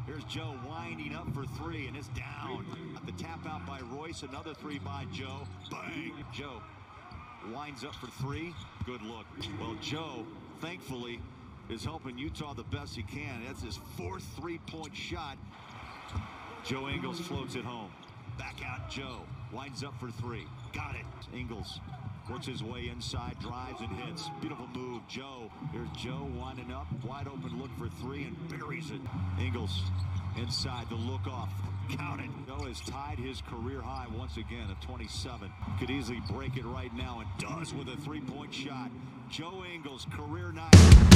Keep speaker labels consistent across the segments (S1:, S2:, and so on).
S1: Here's Joe winding up for three, and it's down. The tap out by Royce, another three by Joe. Bang! Joe winds up for three. Good look. Well, Joe, thankfully, is helping Utah the best he can. That's his fourth three-point shot. Joe Ingles floats it home. Back out Joe. Winds up for three. Got it. Ingles works his way inside, drives and hits. Beautiful move, Joe. Here's Joe winding up. Wide open look for three and buries it. Ingles inside the look off. Count it. Joe has tied his career high once again at 27. Could easily break it right now and does with a three-point shot. Joe Ingles, career night.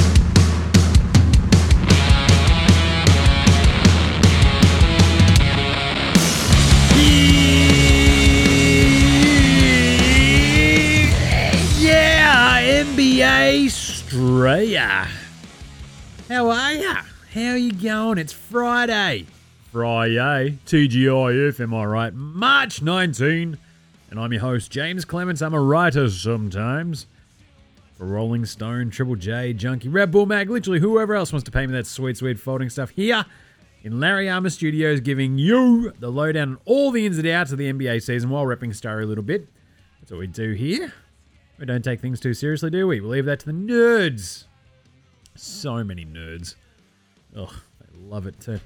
S2: Yeah, NBA Straya. How are ya? How you going? It's Friday. TGIF, am I right? March 19. And I'm your host, James Clements. I'm a writer sometimes. For Rolling Stone, Triple J, Junkie, Red Bull Mag, literally whoever else wants to pay me that sweet folding stuff here in Larry Armour Studios, giving you the lowdown on all the ins and outs of the NBA season while repping Starry a little bit. That's what we do here. We don't take things too seriously, do we? We leave that to the nerds. So many nerds. Oh, they love it too.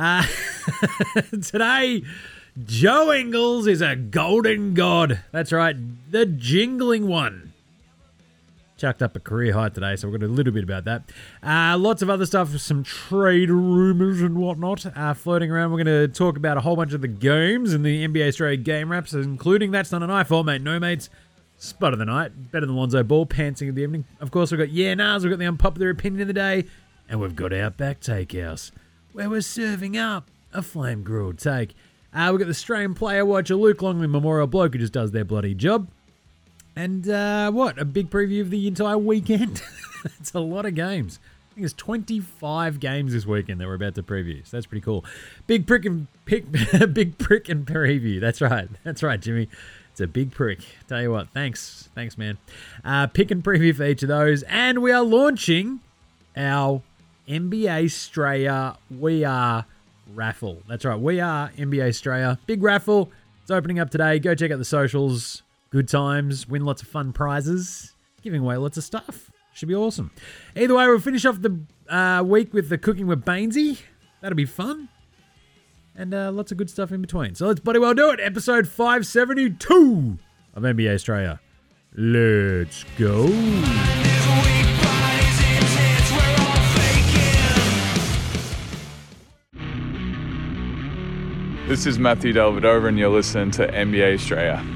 S2: Today, Joe Ingles is a golden god. That's right, the jingling one. Chucked up a career high today, so we're going to do a little bit about that. Lots of other stuff, some trade rumors and whatnot floating around. We're going to talk about a whole bunch of the games and the NBA Australia game wraps, including That's Not an iPhone, Mate No Mates, Spot of the Night, Better Than Lonzo Ball, Pantsing of the Evening. Of course, we've got Yeah Nahs, we've got the Unpopular Opinion of the Day, and we've got Outback Takehouse, where we're serving up a flame-grilled take. We've got the Australian Player Watcher, Luke Longley Memorial Bloke, who just does their bloody job. And a big preview of the entire weekend. It's a lot of games. I think there's 25 games this weekend that we're about to preview. So that's pretty cool. Big prick and preview. That's right, Jimmy. It's a big prick. Tell you what, thanks, man. Pick and preview for each of those. And we are launching our NBA Straya We Are raffle. That's right, We Are NBA Straya. Big raffle. It's opening up today. Go check out the socials. Good times, win lots of fun prizes, giving away lots of stuff. Should be awesome. Either way, we'll finish off the week with the Cooking with Bainesy. That'll be fun. And lots of good stuff in between. So let's bloody well do it. Episode 572 of NBA Australia. Let's go.
S3: This is Matthew Delvedova and you're listening to NBA Australia.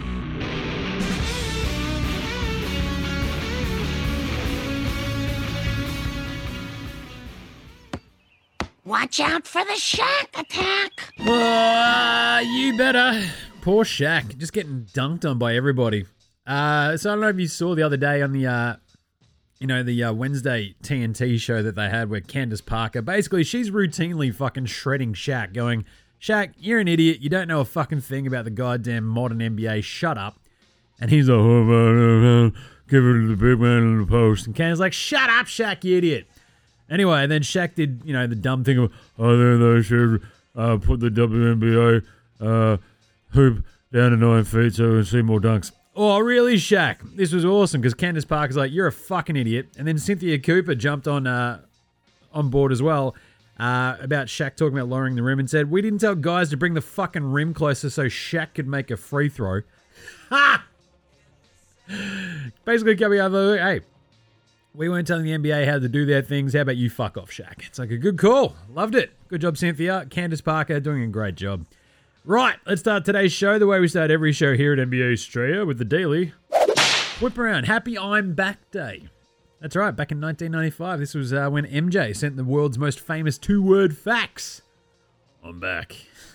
S4: Watch out for the Shaq attack.
S2: You better. Poor Shaq, just getting dunked on by everybody. So I don't know if you saw the other day on the, the Wednesday TNT show that they had where Candace Parker, basically she's routinely fucking shredding Shaq, going, Shaq, you're an idiot. You don't know a fucking thing about the goddamn modern NBA. Shut up. And he's like, give it to the big man in the post. And Candace's like, shut up, Shaq, you idiot. Anyway, then Shaq did, the dumb thing of, then they should put the WNBA hoop down to 9 feet so we can see more dunks. Oh, really, Shaq? This was awesome because Candace Parker's like, you're a fucking idiot. And then Cynthia Cooper jumped on board as well about Shaq talking about lowering the rim and said, we didn't tell guys to bring the fucking rim closer so Shaq could make a free throw. Ha! Basically coming over, hey, we weren't telling the NBA how to do their things. How about you fuck off, Shaq? It's like a good call. Loved it. Good job, Cynthia. Candace Parker doing a great job. Right, let's start today's show the way we start every show here at NBA Australia with the daily whip around. Happy I'm Back Day. That's right, back in 1995. This was when MJ sent the world's most famous two-word fax. I'm back.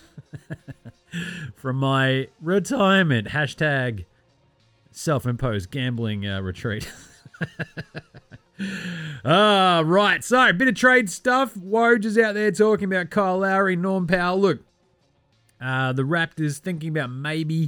S2: From my retirement, hashtag self-imposed gambling retreat. Right. So, a bit of trade stuff. Woj is out there talking about Kyle Lowry, Norm Powell. Look, the Raptors thinking about maybe,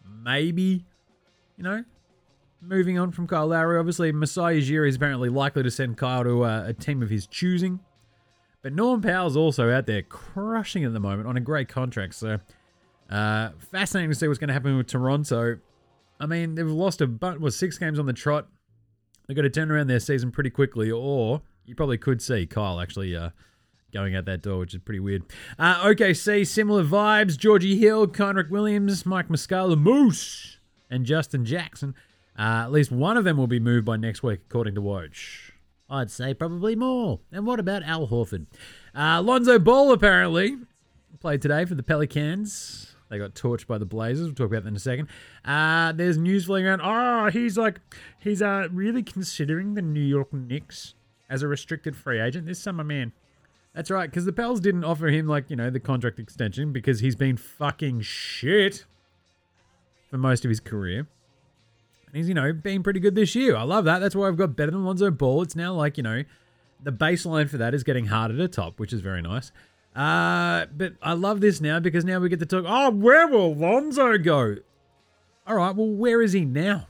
S2: moving on from Kyle Lowry. Obviously, Masai Ujiri is apparently likely to send Kyle to a team of his choosing. But Norm Powell's also out there crushing at the moment on a great contract. So fascinating to see what's going to happen with Toronto. I mean, they've lost 6 games on the trot. They've got to turn around their season pretty quickly, or you probably could see Kyle actually going out that door, which is pretty weird. OKC, similar vibes. Georgie Hill, Conrick Williams, Mike Muscala, Moose, and Justin Jackson. At least one of them will be moved by next week, according to Woj. I'd say probably more. And what about Al Horford? Lonzo Ball, apparently, played today for the Pelicans. They got torched by the Blazers. We'll talk about that in a second. There's news floating around. He's really considering the New York Knicks as a restricted free agent this summer, man. That's right, because the Pels didn't offer him, the contract extension because he's been fucking shit for most of his career. And he's, been pretty good this year. I love that. That's why I've got better than Lonzo Ball. It's now the baseline for that is getting harder to top, which is very nice. But I love this now because now we get to talk, where will Lonzo go? All right, well, where is he now?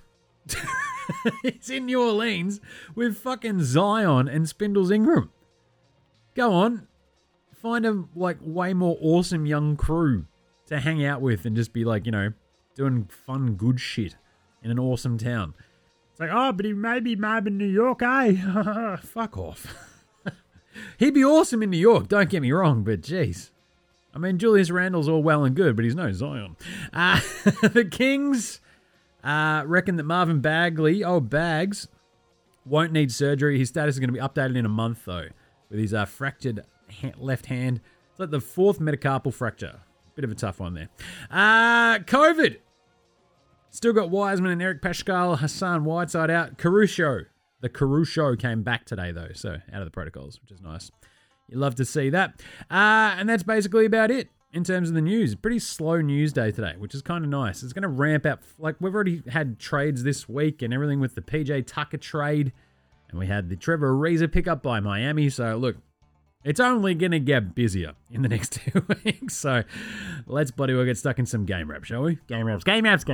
S2: He's in New Orleans with fucking Zion and Spindles Ingram. Go on, find a way more awesome young crew to hang out with and just be doing fun, good shit in an awesome town. It's but he may be mob in New York, eh? Fuck off. He'd be awesome in New York, don't get me wrong, but jeez. I mean, Julius Randle's all well and good, but he's no Zion. The Kings reckon that Marvin Bagley, Bags, won't need surgery. His status is going to be updated in a month, though, with his fractured left hand. It's like the 4th metacarpal fracture. Bit of a tough one there. COVID. Still got Wiseman and Eric Paschal, Hassan Whiteside out. Caruso. The Caruso came back today, though, so out of the protocols, which is nice. You love to see that. And that's basically about it in terms of the news. Pretty slow news day today, which is kind of nice. It's going to ramp up. We've already had trades this week and everything with the PJ Tucker trade. And we had the Trevor Ariza pickup by Miami. So, look, it's only going to get busier in the next 2 weeks. So, let's bloody well get stuck in some game wraps, shall we? Game wraps.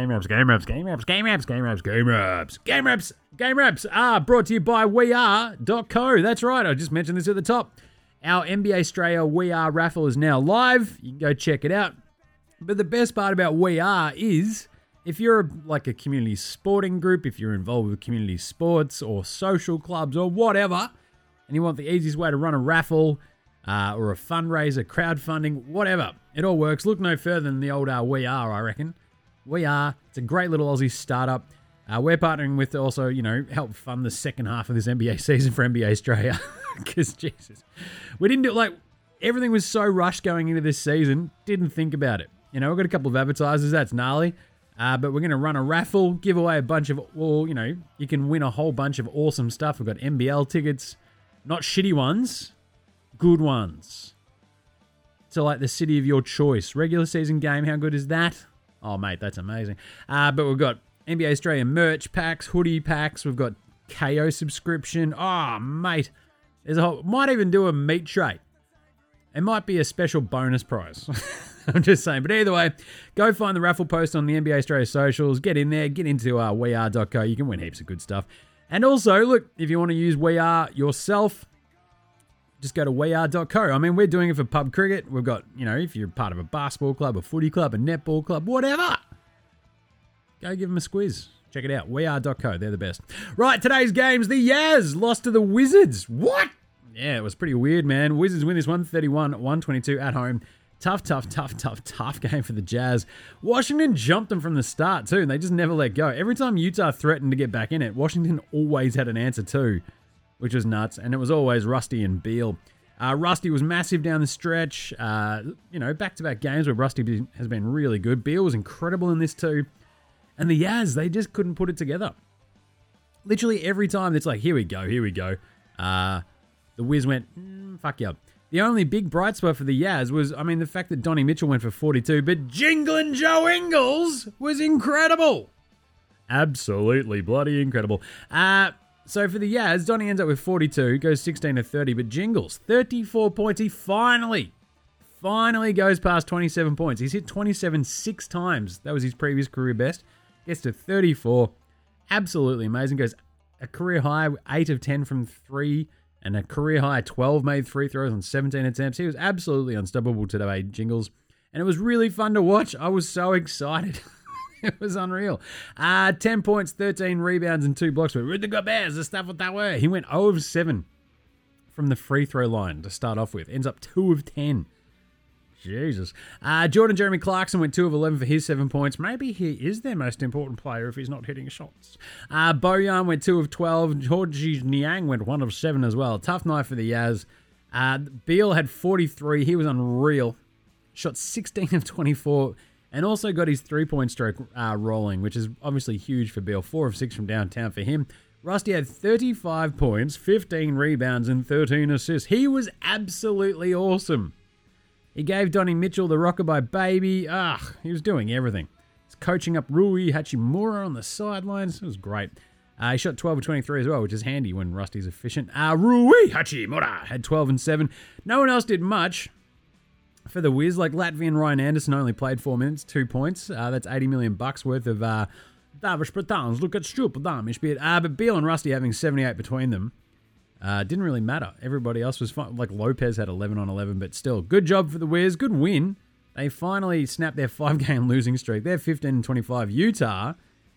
S2: Are brought to you by weare.co. That's right, I just mentioned this at the top. Our NBA Australia We Are raffle is now live. You can go check it out. But the best part about We Are is, if you're a community sporting group, if you're involved with community sports or social clubs or whatever, and you want the easiest way to run a raffle or a fundraiser, crowdfunding, whatever, it all works. Look no further than the old We Are, I reckon. We Are, it's a great little Aussie startup. We're partnering with also, help fund the second half of this NBA season for NBA Australia. Because, Jesus, we didn't do everything was so rushed going into this season, didn't think about it. We've got a couple of advertisers, that's gnarly. But we're going to run a raffle, give away a bunch of, you can win a whole bunch of awesome stuff. We've got NBL tickets, not shitty ones, good ones. To the city of your choice. Regular season game, how good is that? Oh, mate, that's amazing. But we've got NBA Australia merch packs, hoodie packs. We've got KO subscription. Oh, mate. There's might even do a meat tray. It might be a special bonus prize. I'm just saying. But either way, go find the raffle post on the NBA Australia socials. Get in there. Get into weare.co. You can win heaps of good stuff. And also, look, if you want to use We Are yourself, just go to weare.co. I mean, we're doing it for pub cricket. We've got, if you're part of a basketball club, a footy club, a netball club, whatever, go give them a squiz. Check it out. weare.co. They're the best. Right, today's games. The Yaz lost to the Wizards. What? Yeah, it was pretty weird, man. Wizards win this 131-122 at home. Tough game for the Jazz. Washington jumped them from the start, too, and they just never let go. Every time Utah threatened to get back in it, Washington always had an answer, too, which was nuts, and it was always Rusty and Beal. Rusty was massive down the stretch. Back-to-back games where Rusty has been really good. Beal was incredible in this, too. And the Yaz, they just couldn't put it together. Literally every time, it's here we go. The Wiz went, fuck you. The only big bright spot for the Yaz was, the fact that Donnie Mitchell went for 42, but Jinglin' Joe Ingles was incredible. Absolutely bloody incredible. So for the Yaz, Donnie ends up with 42, goes 16-30, but Jingles, 34 points. He finally goes past 27 points. He's hit 27 6 times. That was his previous career best. Gets to 34. Absolutely amazing. Goes a career high, 8 of 10 from 3 and a career-high 12 made free throws on 17 attempts. He was absolutely unstoppable today, Jingles. And it was really fun to watch. I was so excited. It was unreal. 10 points, 13 rebounds, and 2 blocks. Rudy Gobert, the stuff with that word. He went 0 of 7 from the free throw line to start off with. Ends up 2 of 10. Jesus. Jordan Jeremy Clarkson went 2 of 11 for his 7 points. Maybe he is their most important player if he's not hitting shots. Bojan went 2 of 12. Georgie Niang went 1 of 7 as well. Tough night for the Yaz. Beal had 43. He was unreal. Shot 16 of 24 and also got his 3-point stroke rolling, which is obviously huge for Beal. 4 of 6 from downtown for him. Rusty had 35 points, 15 rebounds, and 13 assists. He was absolutely awesome. He gave Donnie Mitchell the rockabye baby. He was doing everything. He's coaching up Rui Hachimura on the sidelines. It was great. He shot 12 of 23 as well, which is handy when Rusty's efficient. Rui Hachimura had 12 and 7. No one else did much for the Wiz. Like Latvian Ryan Anderson only played 4 minutes, 2 points. That's $80 million worth of Davish Bratans. Look at stupid damage. But Beal and Rusty having 78 between them. Didn't really matter. Everybody else was fine. Like Lopez had 11 on 11, but still, good job for the Wiz. Good win. They finally snapped their 5-game losing streak. They're 15 and 25. Utah.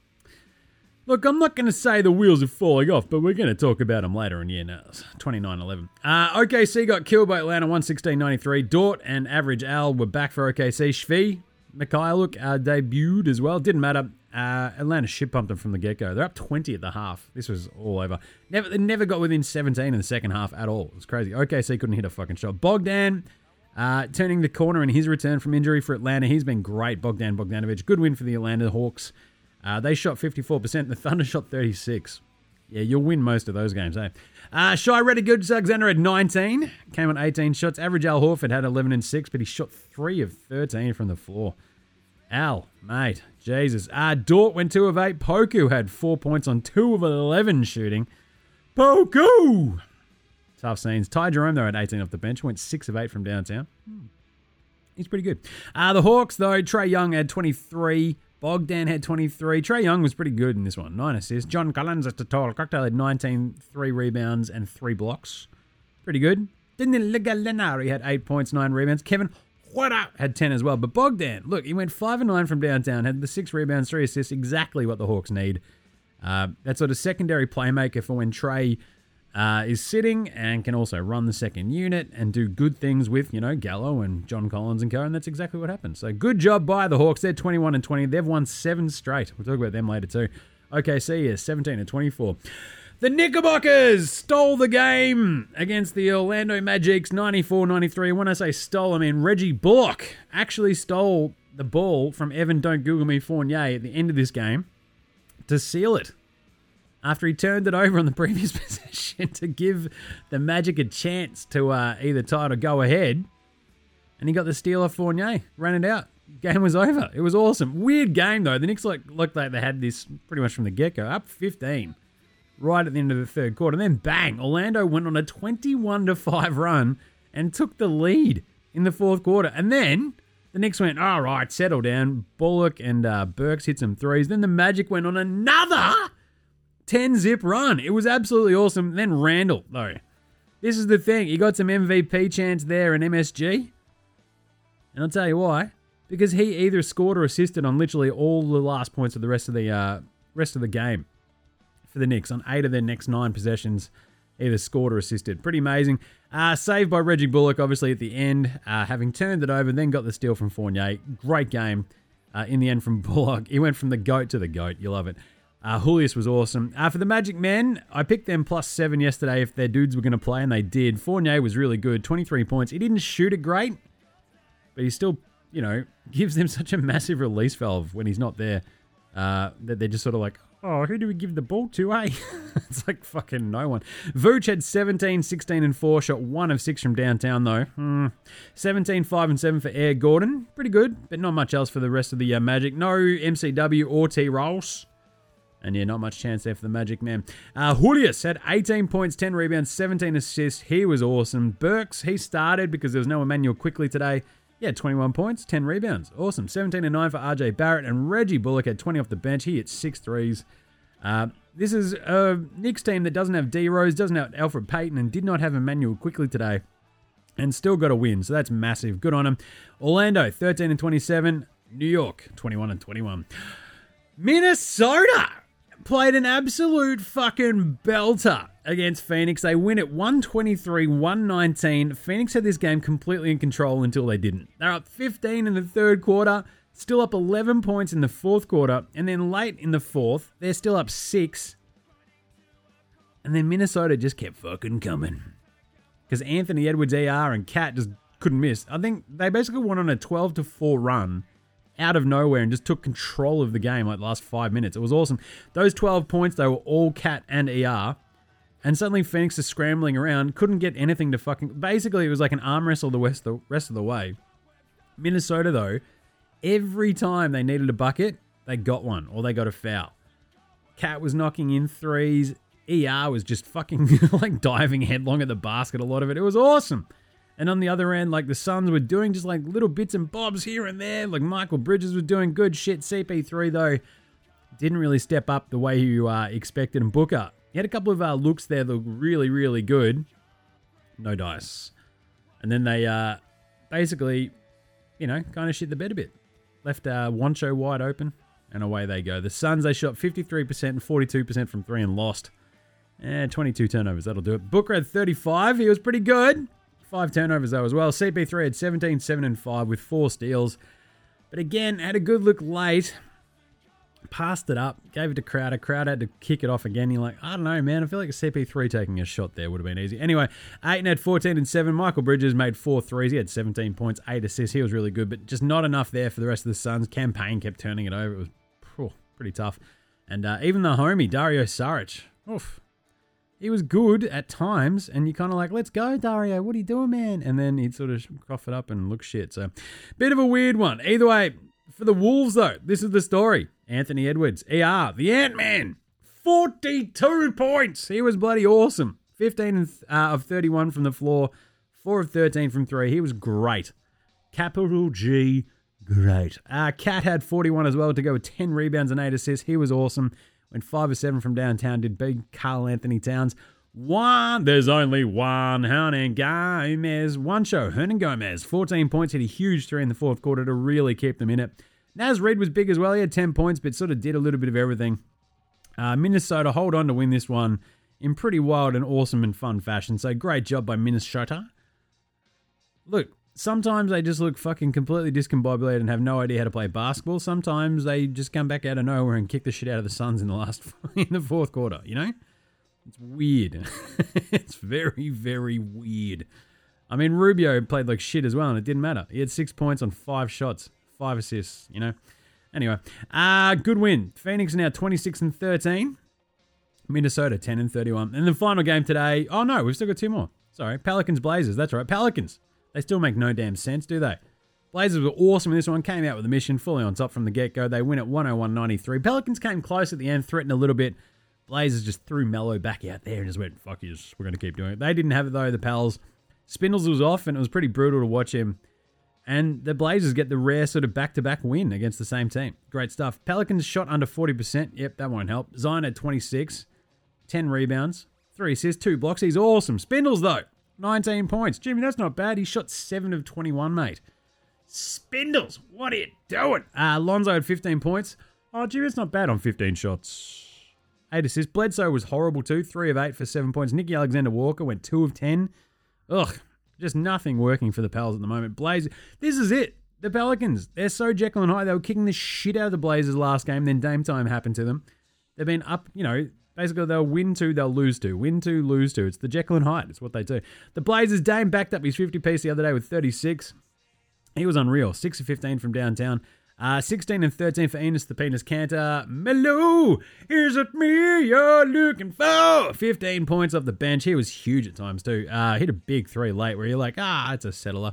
S2: Look, I'm not going to say the wheels are falling off, but we're going to talk about them later. And yeah, no, 29-11. OKC got killed by Atlanta 116-93. Dort and Average Al were back for OKC. Shvi, Mikhailuk debuted as well. Didn't matter. Atlanta shit pumped them from the get-go. They're up 20 at the half. This was all over. They never got within 17 in the second half at all. It was crazy. OKC couldn't hit a fucking shot. Bogdan turning the corner in his return from injury for Atlanta. He's been great. Bogdan Bogdanovic. Good win for the Atlanta Hawks. They shot 54%. The Thunder shot 36%. Yeah, you'll win most of those games, eh? Shai Alexander had 19. Came on 18 shots. Average Al Horford had 11 and 6, but he shot 3 of 13 from the floor. Al, mate, Jesus. Dort went 2 of 8. Poku had 4 points on 2 of 11 shooting. Poku! Tough scenes. Ty Jerome, though, had 18 off the bench. Went 6 of 8 from downtown. He's pretty good. The Hawks, though, Trae Young had 23. Bogdan had 23. Trae Young was pretty good in this one. 9 assists. John Collins at the total cocktail had 19, 3 rebounds, and 3 blocks. Pretty good. Daniel Gallinari had 8 points, 9 rebounds. Kevin Huerta had 10 as well. But Bogdan, look, he went 5 and 9 from downtown, had the 6 rebounds, 3 assists, exactly what the Hawks need. That sort of secondary playmaker for when Trae is sitting and can also run the second unit and do good things with, Gallo and John Collins and co. And that's exactly what happened. So good job by the Hawks. They're 21 and 20. They've won 7 straight. We'll talk about them later too. OKC is 17 and 24. The Knickerbockers stole the game against the Orlando Magics 94-93. When I say stole, I mean Reggie Bullock actually stole the ball from Evan Don't Google Me Fournier at the end of this game to seal it, after he turned it over on the previous possession to give the Magic a chance to either tie it or go ahead. And he got the steal off Fournier, ran it out. Game was over. It was awesome. Weird game, though. The Knicks looked like they had this pretty much from the get-go. Up 15 right at the end of the third quarter. And then, bang, Orlando went on a 21-5 run and took the lead in the fourth quarter. And then the Knicks went, all right, settle down. Bullock and Burks hit some threes. Then the Magic went on another 10-zip run. It was absolutely awesome. Then Randall, though. This is the thing. He got some MVP chance there in MSG. And I'll tell you why. Because he either scored or assisted on literally all the last points of the rest of the game for the Knicks. On 8 of their next 9 possessions, either scored or assisted. Pretty amazing. Saved by Reggie Bullock, obviously, at the end. Having turned it over, then got the steal from Fournier. Great game in the end from Bullock. He went from the GOAT to the GOAT. You love it. Julius was awesome. For the Magic men, I picked them +7 yesterday if their dudes were going to play, and they did. Fournier was really good, 23 points. He didn't shoot it great, but he still, gives them such a massive release valve when he's not there that they're just sort of like, oh, who do we give the ball to, eh? It's like fucking no one. Vooch had 17, 16, and 4. Shot 1 of 6 from downtown, though. 17, 5, and 7 for Air Gordon. Pretty good, but not much else for the rest of the Magic. No MCW or T-Rolls. And yeah, not much chance there for the Magic, man. Julius had 18 points, 10 rebounds, 17 assists. He was awesome. Burks, he started because there was no Emmanuel Quickly today. He had 21 points, 10 rebounds. Awesome. 17 and 9 for RJ Barrett. And Reggie Bullock had 20 off the bench. He hit 6 threes. This is a Knicks team that doesn't have D Rose, doesn't have Alfred Payton, and did not have Emmanuel quickly today, and still got a win. So that's massive. Good on them. Orlando 13-27. New York 21-21. Minnesota played an absolute fucking belter against Phoenix. They win at 123-119. Phoenix had this game completely in control until they didn't. They're up 15 in the third quarter, still up 11 points in the fourth quarter, and then late in the fourth, they're still up 6. And then Minnesota just kept fucking coming. Because Anthony Edwards, AR, and Cat just couldn't miss. I think they basically went on a 12-4 run out of nowhere and just took control of the game like the last 5 minutes. It was awesome. Those 12 points, they were all Cat and ER. And suddenly Phoenix is scrambling around, couldn't get anything to fucking... Basically, it was like an arm wrestle the rest of the way. Minnesota, though, every time they needed a bucket, they got one or they got a foul. Cat was knocking in threes. ER was just fucking like diving headlong at the basket, a lot of it. It was awesome. And on the other end, like the Suns were doing just like little bits and bobs here and there. Like Michael Bridges was doing good shit. CP3, though, didn't really step up the way you expected. And Booker, he had a couple of looks there that looked really, really good. No dice. And then they basically, kind of shit the bed a bit. Left Wancho wide open, and away they go. The Suns, they shot 53% and 42% from 3 and lost. 22 turnovers, that'll do it. Booker had 35. He was pretty good. 5 turnovers, though, as well. CP3 had 17, 7, and 5 with 4 steals. But again, had a good look late. Passed it up. Gave it to Crowder. Crowder had to kick it off again. You're like, I don't know, man. I feel like a CP3 taking a shot there would have been easy. Anyway, Ayton had 14 and 7. Michael Bridges made 4 threes. He had 17 points, 8 assists. He was really good, but just not enough there for the rest of the Suns. Cam Payne kept turning it over. It was pretty tough. And even the homie, Dario Saric. Oof. He was good at times, and you're kind of like, let's go, Dario. What are you doing, man? And then he'd sort of cough it up and look shit. So, bit of a weird one. Either way, for the Wolves, though, this is the story. Anthony Edwards, ER, the Ant-Man, 42 points. He was bloody awesome. 15 of 31 from the floor, 4 of 13 from 3. He was great. Capital G, great. Cat had 41 as well to go with 10 rebounds and 8 assists. He was awesome. Went 5 of 7 from downtown, did big Karl Anthony Towns. There's only one Hernan Gomez. Hernan Gomez, 14 points, hit a huge 3 in the fourth quarter to really keep them in it. Naz Reid was big as well. He had 10 points, but sort of did a little bit of everything. Minnesota hold on to win this one in pretty wild and awesome and fun fashion. So great job by Minnesota. Look, sometimes they just look fucking completely discombobulated and have no idea how to play basketball. Sometimes they just come back out of nowhere and kick the shit out of the Suns in the fourth quarter, It's weird. It's very, very weird. I mean, Rubio played like shit as well, and it didn't matter. He had 6 points on 5 shots, 5 assists, Anyway, good win. Phoenix now 26 and 13. Minnesota 10 and 31. And the final game today, oh no, we've still got 2 more. Sorry, Pelicans Blazers. That's right, Pelicans. They still make no damn sense, do they? Blazers were awesome in this one. Came out with a mission, fully on top from the get-go. They win at 101-93. Pelicans came close at the end, threatened a little bit. Blazers just threw Melo back out there and just went, fuck you, we're going to keep doing it. They didn't have it, though, the Pels. Spindles was off, and it was pretty brutal to watch him. And the Blazers get the rare sort of back-to-back win against the same team. Great stuff. Pelicans shot under 40%. Yep, that won't help. Zion had 26, 10 rebounds, 3 assists, 2 blocks. He's awesome. Spindles, though, 19 points. Jimmy, that's not bad. He shot 7 of 21, mate. Spindles, what are you doing? Lonzo had 15 points. Oh, Jimmy, that's not bad on 15 shots. 8 assists. Bledsoe was horrible too. 3 of 8 for 7 points. Nicky Alexander-Walker went 2 of 10. Ugh, just nothing working for the Pels at the moment. Blazers, this is it. The Pelicans, they're so Jekyll and Hyde. They were kicking the shit out of the Blazers last game. Then Dame time happened to them. They've been up, basically they'll win 2, they'll lose 2. Win 2, lose 2. It's the Jekyll and Hyde. It's what they do. The Blazers, Dame backed up his 50-piece the other day with 36. He was unreal. 6 of 15 from downtown. 16 and 13 for Enes the Penis Kanter. Melo, is it me you're looking for? 15 points off the bench. He was huge at times too. Hit a big 3 late where you're like, it's a settler.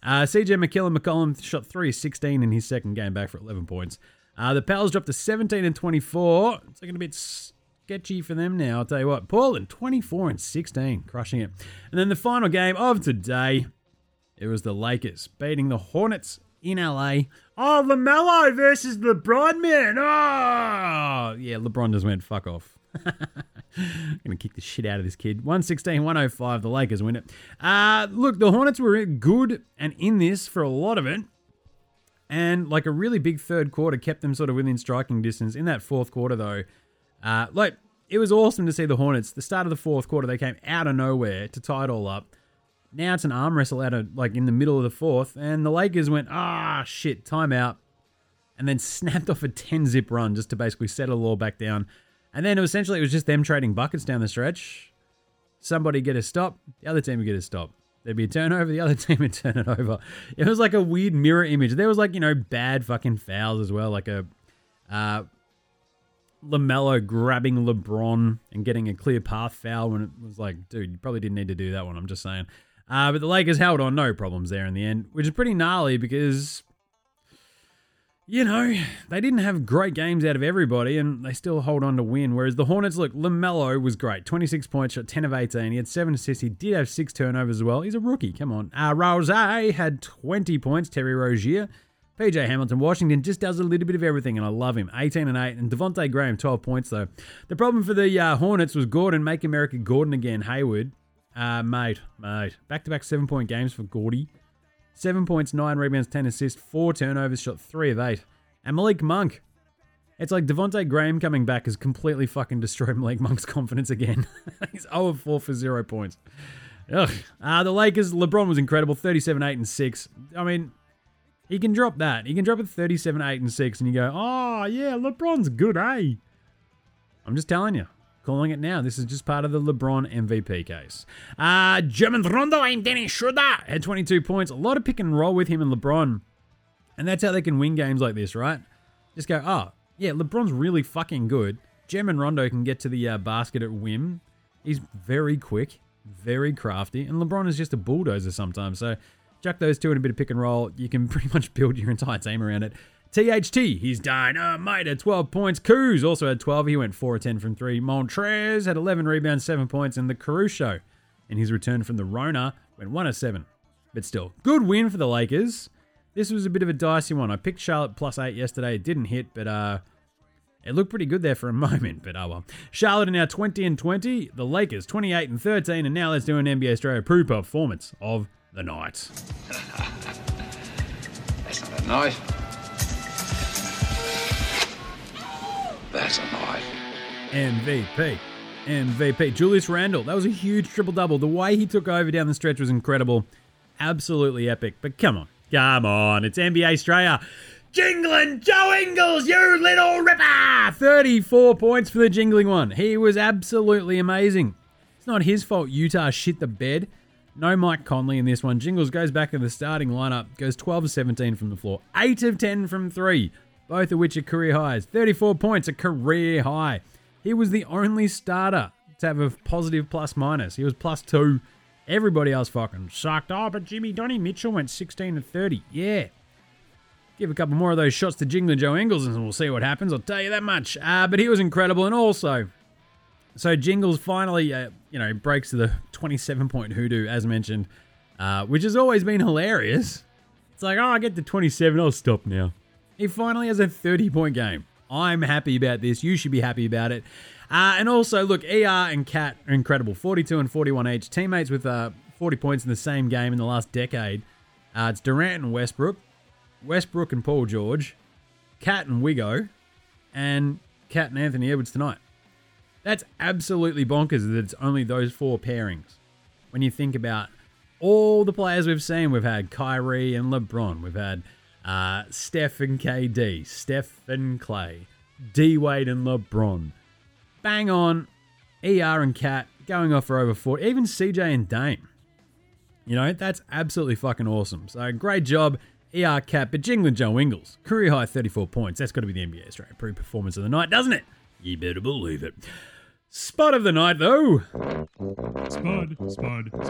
S2: CJ McCollum shot 3 of 16 in his second game back for 11 points. The Pels dropped to 17 and 24. It's looking a bit sketchy for them now. I'll tell you what. Portland, 24 and 16. Crushing it. And then the final game of today, it was the Lakers beating the Hornets in LA. Oh, LaMelo versus LeBron, man. Oh, yeah, LeBron just went, fuck off. I'm going to kick the shit out of this kid. 116-105, the Lakers win it. Look, the Hornets were good and in this for a lot of it. And like a really big third quarter kept them sort of within striking distance. In that fourth quarter, though, it was awesome to see the Hornets. The start of the fourth quarter, they came out of nowhere to tie it all up. Now it's an arm wrestle out of, in the middle of the fourth, and the Lakers went, shit, timeout, and then snapped off a 10-zip run just to basically settle it all back down. And then it was just them trading buckets down the stretch. Somebody get a stop, the other team would get a stop. There'd be a turnover, the other team would turn it over. It was like a weird mirror image. There was bad fucking fouls as well, like a LaMelo grabbing LeBron and getting a clear path foul when it was like, dude, you probably didn't need to do that one, I'm just saying. But the Lakers held on, no problems there in the end, which is pretty gnarly because, they didn't have great games out of everybody and they still hold on to win. Whereas the Hornets, look, LaMelo was great. 26 points, shot 10 of 18. He had 7 assists. He did have 6 turnovers as well. He's a rookie, come on. Rose had 20 points, Terry Rozier. PJ Hamilton, Washington just does a little bit of everything, and I love him. 18 and 8, and Devontae Graham, 12 points, though. The problem for the Hornets was Gordon, make America Gordon again, Hayward. Mate. Back-to-back 7-point games for Gordy. 7 points, 9 rebounds, 10 assists, 4 turnovers, shot 3 of 8. And Malik Monk. It's like Devontae Graham coming back has completely fucking destroyed Malik Monk's confidence again. He's 0 of 4 for 0 points. Ugh. The Lakers, LeBron was incredible, 37, 8, and 6. I mean, he can drop that. He can drop it 37, 8, and 6, and you go, oh, yeah, LeBron's good, eh? I'm just telling you. Calling it now. This is just part of the LeBron MVP case. German Rondo, I'm Dennis Schroeder, had 22 points. A lot of pick and roll with him and LeBron. And that's how they can win games like this, right? Just go, oh, yeah, LeBron's really fucking good. German Rondo can get to the basket at whim. He's very quick, very crafty, and LeBron is just a bulldozer sometimes. So chuck those two in a bit of pick and roll. You can pretty much build your entire team around it. THT, he's dynamite at 12 points. Kuz also had 12. He went 4 of 10 from 3. Montrez had 11 rebounds, 7 points. And the Caruso, in his return from the Rona, went 1 of 7. But still, good win for the Lakers. This was a bit of a dicey one. I picked Charlotte plus 8 yesterday. It didn't hit, but it looked pretty good there for a moment. But oh well. Charlotte are now 20 and 20. The Lakers 28 and 13. And now let's do an NBA Australia Pro performance of the night.
S5: That's not a night. That's a night.
S2: MVP. Julius Randle. That was a huge triple-double. The way he took over down the stretch was incredible. Absolutely epic. But come on. It's NBA Australia. Jingling Joe Ingles, you little ripper! 34 points for the jingling one. He was absolutely amazing. It's not his fault Utah shit the bed. No Mike Conley in this one. Jingles goes back in the starting lineup. Goes 12 of 17 from the floor. 8 of 10 from 3. Both of which are career highs. 34 points, a career high. He was the only starter to have a positive plus-minus. He was +2. Everybody else fucking sucked. Oh, but Donnie Mitchell went 16 of 30. Yeah. Give a couple more of those shots to Jingling Joe Ingles and we'll see what happens. I'll tell you that much. But he was incredible. And also, so Jingles finally, breaks to the 27-point hoodoo, as mentioned, which has always been hilarious. It's like, I get to 27, I'll stop now. He finally has a 30-point game. I'm happy about this. You should be happy about it. And also, look, ER and Cat are incredible. 42 and 41 each. Teammates with 40 points in the same game in the last decade. It's Durant and Westbrook and Paul George, Cat and Wiggo, and Cat and Anthony Edwards tonight. That's absolutely bonkers that it's only those 4 pairings. When you think about all the players we've seen, we've had Kyrie and LeBron, we've had Steph and KD, Steph and Clay, D-Wade and LeBron. Bang on, ER and Cat going off for over 40. Even CJ and Dame. That's absolutely fucking awesome. So great job, ER, Cat. But Jingling Joe Ingles, career high 34 points. That's got to be the NBA Australia Pro performance of the night, doesn't it? You better believe it. Spot of the night, though.
S6: Spud it is. Spud of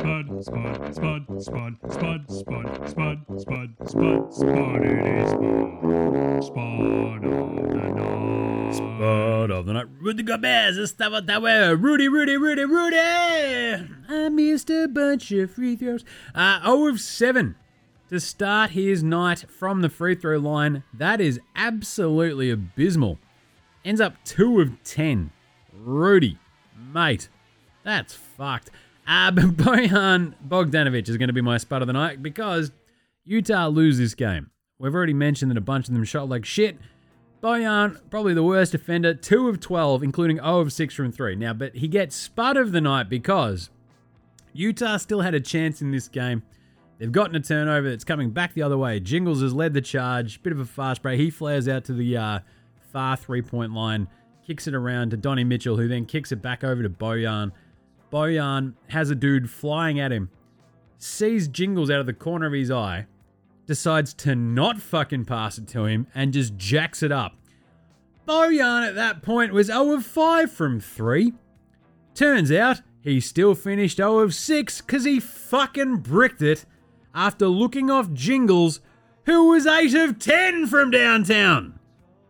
S6: the night.
S2: Spud of the night. Rudy Gobert, estaba tower. Rudy. I missed a bunch of free throws. 0 of 7 to start his night from the free throw line. That is absolutely abysmal. Ends up 2 of 10. Rudy, mate, that's fucked. But Bojan Bogdanovic is going to be my spud of the night because Utah lose this game. We've already mentioned that a bunch of them shot like shit. Bojan, probably the worst defender, 2 of 12, including 0 of 6 from 3. Now, but he gets spud of the night because Utah still had a chance in this game. They've gotten a turnover. It's coming back the other way. Jingles has led the charge. Bit of a fast break. He flares out to the far three-point line, kicks it around to Donnie Mitchell, who then kicks it back over to Bojan. Bojan has a dude flying at him, sees Jingles out of the corner of his eye, decides to not fucking pass it to him, and just jacks it up. Bojan at that point was 0 of 5 from 3. Turns out he still finished 0 of 6 because he fucking bricked it after looking off Jingles, who was 8 of 10 from downtown.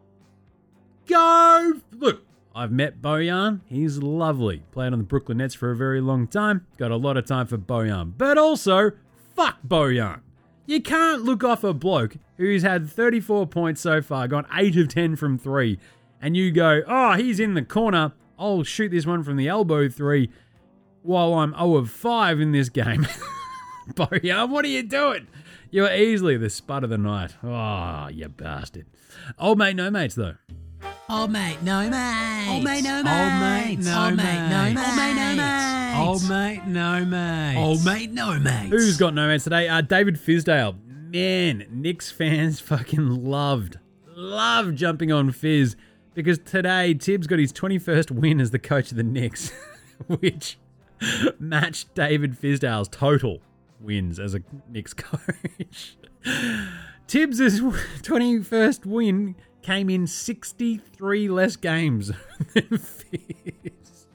S2: Go! Look, I've met Bojan. He's lovely. Played on the Brooklyn Nets for a very long time. Got a lot of time for Bojan. But also, fuck Bojan. You can't look off a bloke who's had 34 points so far, gone 8 of 10 from 3, and you go, oh, he's in the corner. I'll shoot this one from the elbow 3 while I'm 0 of 5 in this game. Bojan, what are you doing? You're easily the spud of the night. Oh, you bastard. Old mate, no mates, though.
S7: Old mate, no mates.
S8: Old mate, no mates.
S7: Old mate, no mates.
S8: Old mate, no mates.
S7: Old mate, no mates.
S8: Old mate, no mates.
S2: Who's got no mates today? David Fizdale. Man, Knicks fans fucking loved jumping on Fizz because today Tibbs got his 21st win as the coach of the Knicks, which matched David Fizdale's total wins as a Knicks coach. Tibbs' 21st win came in 63 less games than Fizz.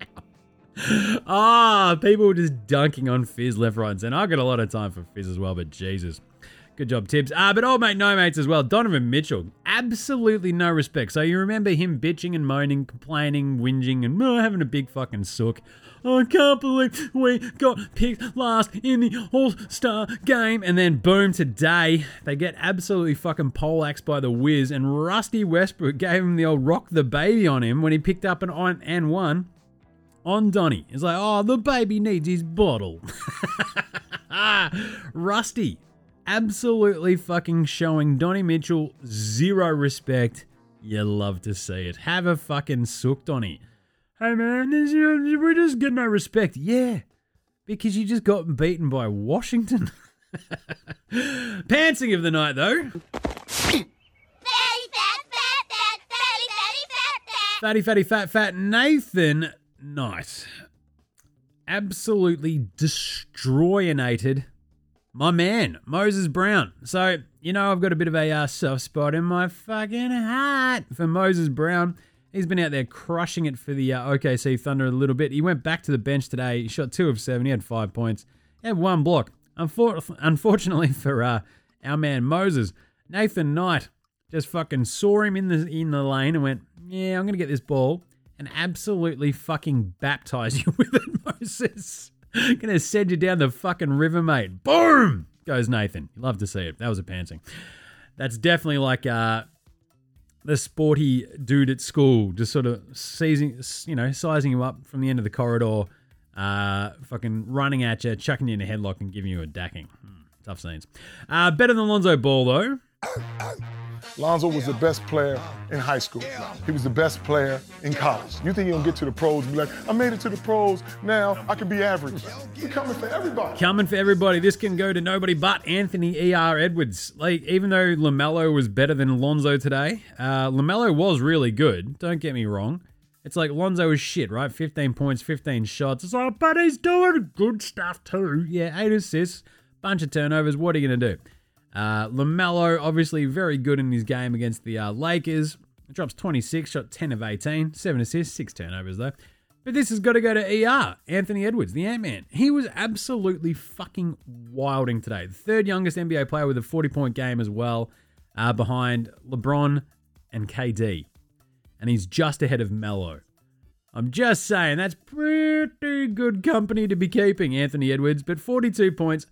S2: Wow. People were just dunking on Fizz left, right, and centre. I got a lot of time for Fizz as well, but Jesus. Good job, Tibbs. But old mate, no mates as well. Donovan Mitchell, absolutely no respect. So you remember him bitching and moaning, complaining, whinging, and having a big fucking sook. Oh, I can't believe we got picked last in the All-Star game. And then boom, today, they get absolutely fucking poleaxed by the Wiz, and Rusty Westbrook gave him the old rock the baby on him when he picked up an and one on Donnie. It's like, oh, the baby needs his bottle. Rusty absolutely fucking showing Donnie Mitchell zero respect. You love to see it. Have a fucking sook, Donnie. Hey man, we just get no respect. Yeah, because you just got beaten by Washington. Pantsing of the night though. Fatty, fat. Nathan Knight. Absolutely destroyinated my man, Moses Brown. So, you know, I've got a bit of a soft spot in my fucking heart for Moses Brown. He's been out there crushing it for the OKC Thunder a little bit. He went back to the bench today. He shot 2 of 7. He had 5 points. He had 1 block. Unfortunately for our man Moses, Nathan Knight just fucking saw him in the lane and went, yeah, I'm going to get this ball and absolutely fucking baptize you with it, Moses. Gonna send you down the fucking river, mate. Boom! Goes Nathan. You love to see it. That was a pantsing. That's definitely like the sporty dude at school, just sort of sizing you up from the end of the corridor, fucking running at you, chucking you in a headlock and giving you a dacking. Tough scenes. Better than Lonzo Ball, though.
S9: Lonzo was the best player in high school. He was the best player in college. You think he'll get to the pros and be like, I made it to the pros, now I can be average. We're coming for everybody.
S2: Coming for everybody. This can go to nobody but Anthony E.R. Edwards. Like, even though LaMelo was better than Lonzo today, LaMelo was really good. Don't get me wrong. It's like Lonzo is shit, right? 15 points, 15 shots. It's like, but he's doing good stuff too. Yeah, 8 assists, bunch of turnovers. What are you going to do? LaMelo, obviously very good in his game against the Lakers. Drops 26, shot 10 of 18, 7 assists, 6 turnovers though. But this has got to go to ER, Anthony Edwards, the Ant-Man. He was absolutely fucking wilding today. The third youngest NBA player with a 40-point game as well, behind LeBron and KD. And he's just ahead of Melo. I'm just saying, that's pretty good company to be keeping, Anthony Edwards. But 42 points,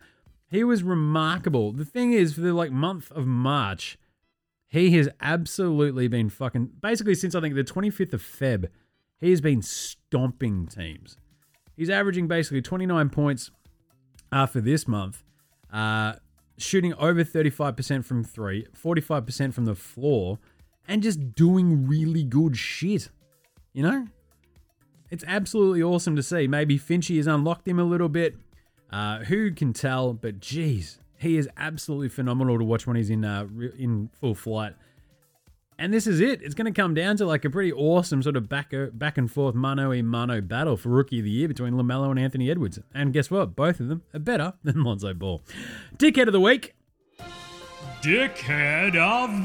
S2: He was remarkable. The thing is, for the month of March, he has absolutely been fucking... Basically, since I think the 25th of Feb, he has been stomping teams. He's averaging basically 29 points for this month, shooting over 35% from three, 45% from the floor, and just doing really good shit. You know? It's absolutely awesome to see. Maybe Finchie has unlocked him a little bit. Who can tell? But geez, he is absolutely phenomenal to watch when he's in full flight. And this is it. It's going to come down to a pretty awesome sort of back and forth mano-a-mano battle for Rookie of the Year between LaMelo and Anthony Edwards. And guess what? Both of them are better than Lonzo Ball. Dickhead of the week.
S6: Dickhead of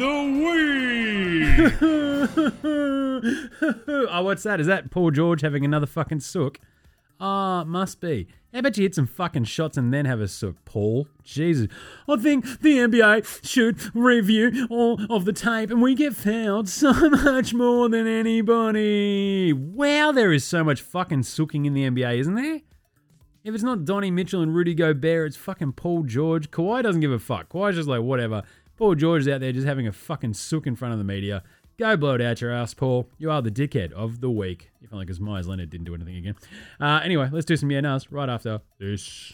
S6: the week.
S2: Oh, what's that? Is that Paul George having another fucking sook? Must be. How about you hit some fucking shots and then have a sook, Paul? Jesus. I think the NBA should review all of the tape and we get fouled so much more than anybody. Wow, there is so much fucking sooking in the NBA, isn't there? If it's not Donnie Mitchell and Rudy Gobert, it's fucking Paul George. Kawhi doesn't give a fuck. Kawhi's just like, whatever. Paul George is out there just having a fucking sook in front of the media. Go blow it out your ass, Paul. You are the dickhead of the week. If only because Myers Leonard didn't do anything again. Anyway, let's do some yeah-nahs right after this.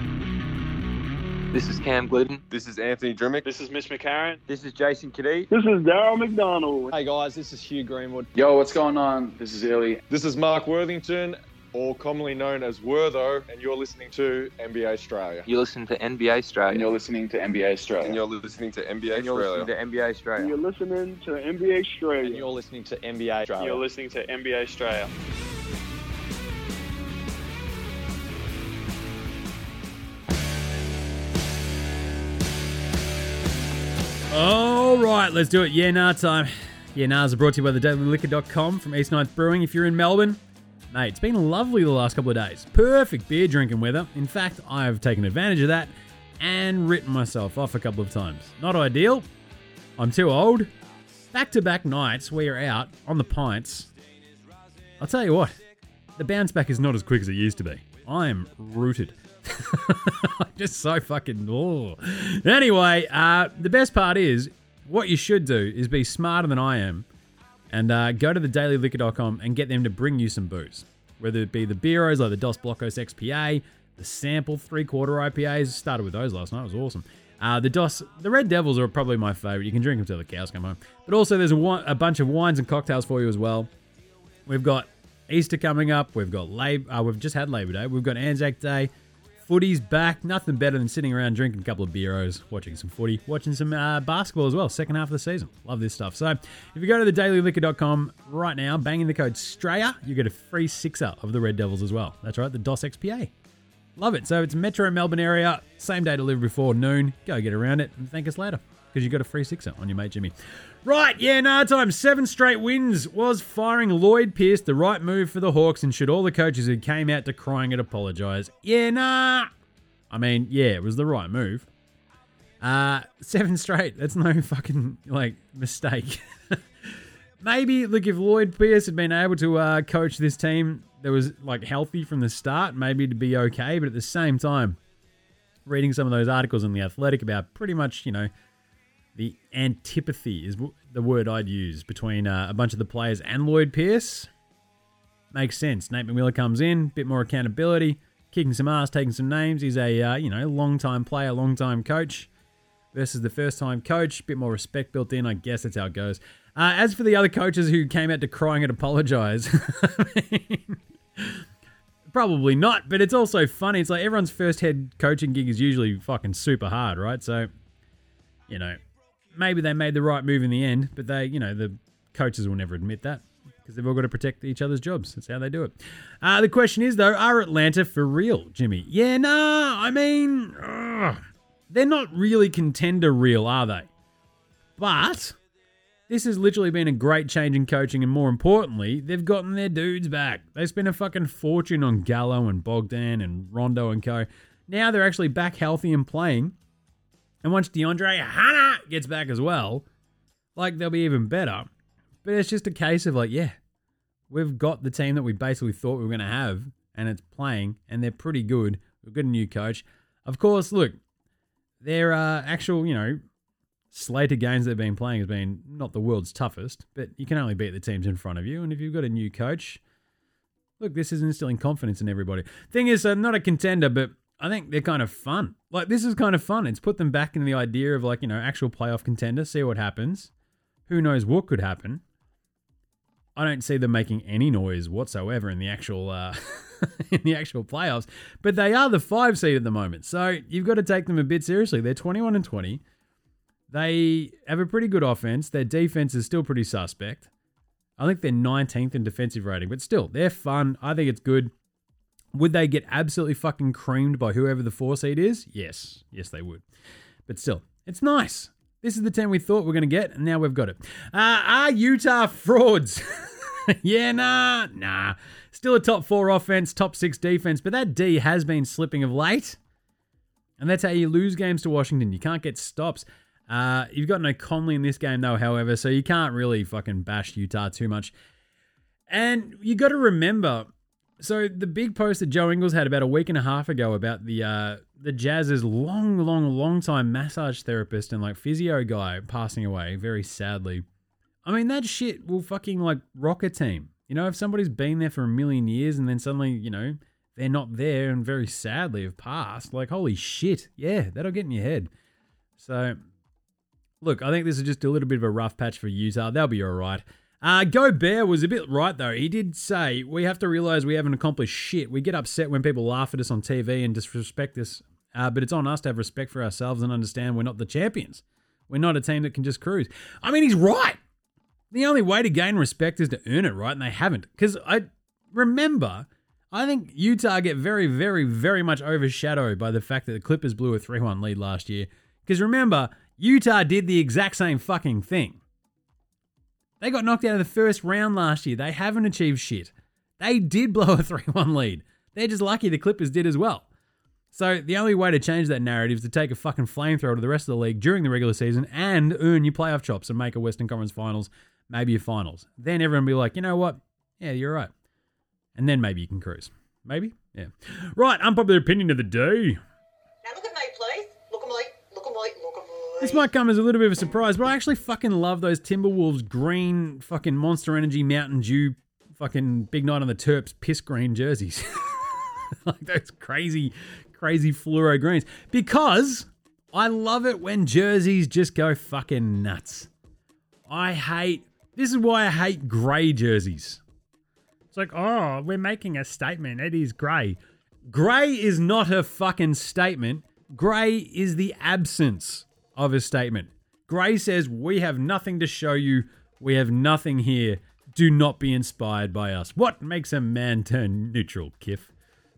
S10: This is Cam Glidden.
S11: This is Anthony Drimmick.
S12: This is Mitch McCarron.
S10: This is Jason Kadee.
S13: This is Darryl McDonald.
S14: Hey guys, this is Hugh Greenwood.
S15: Yo, what's going on? This is Illy.
S11: This is Mark Worthington, or commonly known as Wortho, and you're listening to NBA Australia.
S10: You're listening to NBA Australia.
S15: And you're listening to NBA Australia.
S11: And you're listening to NBA
S10: and you're
S11: Australia.
S10: listening to NBA Australia.
S13: And you're listening to NBA Australia.
S14: And you're listening to NBA Australia.
S12: You're listening to NBA Australia.
S2: All right, let's do it. Yeah, nah time. Yeah, nahs are brought to you by thedailyliquor.com from East Ninth Brewing. If you're in Melbourne, mate, it's been lovely the last couple of days. Perfect beer drinking weather. In fact, I've taken advantage of that and written myself off a couple of times. Not ideal. I'm too old. Back-to-back nights where you're out on the pints. I'll tell you what, the bounce back is not as quick as it used to be. I am rooted. Just so fucking... Oh. Anyway, the best part is, what you should do is be smarter than I am and go to thedailyliquor.com and get them to bring you some booze. Whether it be the beeros like the Dos Blocos XPA, the sample 3-quarter IPAs. Started with those last night. It was awesome. The Red Devils are probably my favourite. You can drink them till the cows come home. But also there's a bunch of wines and cocktails for you as well. We've got Easter coming up. We've got we've just had Labor Day. We've got Anzac Day. Footy's back. Nothing better than sitting around drinking a couple of beeros, watching some footy, watching some basketball as well, second half of the season. Love this stuff. So if you go to thedailyliquor.com right now, bang in the code STRAYA, you get a free sixer of the Red Devils as well. That's right, the DOS XPA. Love it. So it's Metro Melbourne area, same day delivery before noon. Go get around it and thank us later because you got a free sixer on your mate Jimmy. Right, yeah, nah time. 7 straight wins. Was firing Lloyd Pierce the right move for the Hawks, and should all the coaches who came out to crying it apologise? Yeah, nah. I mean, yeah, it was the right move. 7 straight. That's no fucking, mistake. Maybe, look, if Lloyd Pierce had been able to coach this team that was, healthy from the start, maybe it'd be okay. But at the same time, reading some of those articles in The Athletic about pretty much, the antipathy is the word I'd use between a bunch of the players and Lloyd Pierce. Makes sense. Nate McMillan comes in, bit more accountability, kicking some ass, taking some names. He's a, long-time player, long-time coach versus the first-time coach. Bit more respect built in. I guess that's how it goes. As for the other coaches who came out to crying and apologise, probably not, but it's also funny. It's like everyone's first head coaching gig is usually fucking super hard, right? So, maybe they made the right move in the end, but they, the coaches will never admit that because they've all got to protect each other's jobs. That's how they do it. The question is, though, are Atlanta for real, Jimmy? Yeah, nah, I mean, they're not really contender real, are they? But this has literally been a great change in coaching, and more importantly, they've gotten their dudes back. They spent a fucking fortune on Gallo and Bogdan and Rondo and co. Now they're actually back healthy and playing. And once DeAndre Hunter gets back as well, they'll be even better. But it's just a case of we've got the team that we basically thought we were going to have, and it's playing, and they're pretty good. We've got a new coach. Of course, look, their actual, slate of games they've been playing has been not the world's toughest, but you can only beat the teams in front of you. And if you've got a new coach, look, this is instilling confidence in everybody. Thing is, I'm not a contender, but I think they're kind of fun. Like, this is kind of fun. It's put them back into the idea of, actual playoff contender, see what happens. Who knows what could happen. I don't see them making any noise whatsoever in the actual in the actual playoffs, but they are the 5 seed at the moment. So you've got to take them a bit seriously. They're 21-20. They have a pretty good offense. Their defense is still pretty suspect. I think they're 19th in defensive rating, but still, they're fun. I think it's good. Would they get absolutely fucking creamed by whoever the 4 seed is? Yes. Yes, they would. But still, it's nice. This is the 10 we thought we were going to get, and now we've got it. Are Utah frauds? Yeah, nah. Still a top 4 offense, top 6 defense, but that D has been slipping of late. And that's how you lose games to Washington. You can't get stops. You've got no Conley in this game, though, however, so you can't really fucking bash Utah too much. And you got to remember, so the big post that Joe Ingles had about a week and a half ago about the Jazz's long time massage therapist and physio guy passing away very sadly. I mean, that shit will fucking rock a team. If somebody's been there for a million years and then suddenly, they're not there and very sadly have passed, holy shit. Yeah, that'll get in your head. So, look, I think this is just a little bit of a rough patch for Utah. They'll be all right. Gobert was a bit right, though. He did say, we have to realize we haven't accomplished shit. We get upset when people laugh at us on TV and disrespect us, but it's on us to have respect for ourselves and understand we're not the champions. We're not a team that can just cruise. I mean, he's right. The only way to gain respect is to earn it, right? And they haven't. Because I think Utah get very, very, very much overshadowed by the fact that the Clippers blew a 3-1 lead last year. Because remember, Utah did the exact same fucking thing. They got knocked out of the first round last year. They haven't achieved shit. They did blow a 3-1 lead. They're just lucky the Clippers did as well. So the only way to change that narrative is to take a fucking flamethrower to the rest of the league during the regular season and earn your playoff chops and make a Western Conference Finals, maybe a Finals. Then everyone will be like, you know what? Yeah, you're right. And then maybe you can cruise. Maybe? Yeah. Right, unpopular opinion of the day.
S16: Now look at me, please. Look at me. Look at me. Look at me.
S2: This might come as a little bit of a surprise, but I actually fucking love those Timberwolves green fucking Monster Energy Mountain Dew fucking Big Night on the Terps piss green jerseys. Those crazy fluoro greens. Because I love it when jerseys just go fucking nuts. This is why I hate grey jerseys. It's like, oh, we're making a statement. It is grey. Grey is not a fucking statement. Grey is the absence of a statement. Grey says, we have nothing to show you. We have nothing here. Do not be inspired by us. What makes a man turn neutral, Kiff?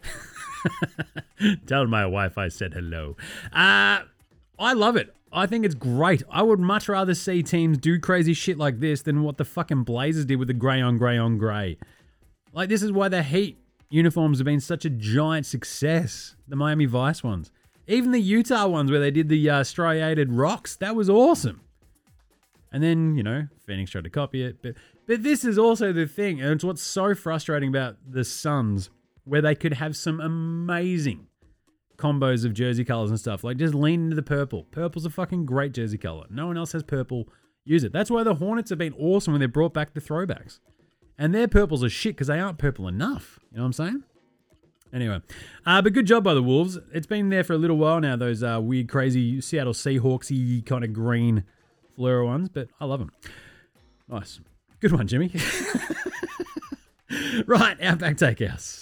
S2: Tell my wife I said hello. I love it. I think it's great. I would much rather see teams do crazy shit like this than what the fucking Blazers did with the grey on grey on grey. This is why the Heat uniforms have been such a giant success. The Miami Vice ones. Even the Utah ones where they did the striated rocks. That was awesome. And then, Phoenix tried to copy it. But this is also the thing. And it's what's so frustrating about the Suns, where they could have some amazing combos of jersey colors and stuff. Just lean into the purple. Purple's a fucking great jersey color. No one else has purple. Use it. That's why the Hornets have been awesome when they brought back the throwbacks. And their purples are shit because they aren't purple enough. You know what I'm saying? Anyway. But good job by the Wolves. It's been there for a little while now, those weird, crazy Seattle Seahawksy kind of green fluoro ones. But I love them. Nice. Good one, Jimmy. Right, Outback Takehouse.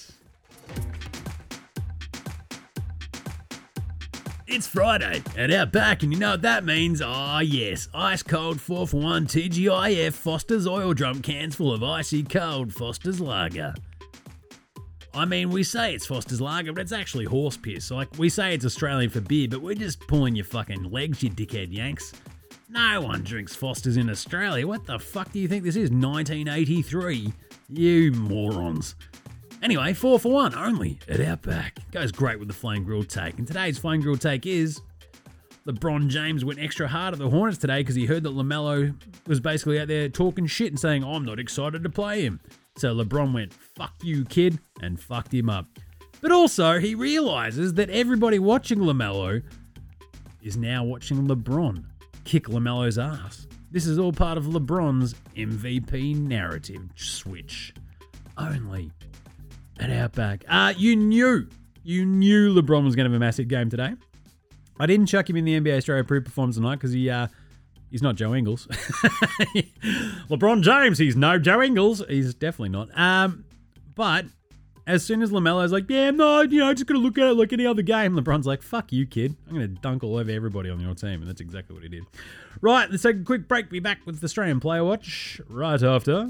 S2: It's Friday at Outback, and you know what that means? Oh yes, ice cold 4-for-1 TGIF Foster's oil drum cans full of icy cold Foster's Lager. I mean, we say it's Foster's Lager, but it's actually horse piss. We say it's Australian for beer, but we're just pulling your fucking legs, you dickhead Yanks. No one drinks Foster's in Australia. What the fuck do you think this is, 1983? You morons. Anyway, 4-for-1 only at Outback. Goes great with the Flame Grilled Take. And today's Flame Grilled Take is LeBron James went extra hard at the Hornets today because he heard that LaMelo was basically out there talking shit and saying, I'm not excited to play him. So LeBron went, fuck you, kid, and fucked him up. But also, he realizes that everybody watching LaMelo is now watching LeBron kick LaMelo's ass. This is all part of LeBron's MVP narrative switch. Only at Outback. You knew LeBron was going to have a massive game today. I didn't chuck him in the NBA Australia pre-performance tonight because he's not Joe Ingles. LeBron James, he's no Joe Ingles. He's definitely not. But as soon as LaMelo's like, yeah, no, just going to look at it like any other game, LeBron's like, fuck you, kid. I'm going to dunk all over everybody on your team. And that's exactly what he did. Right, let's take a quick break. Be back with the Australian Player Watch right after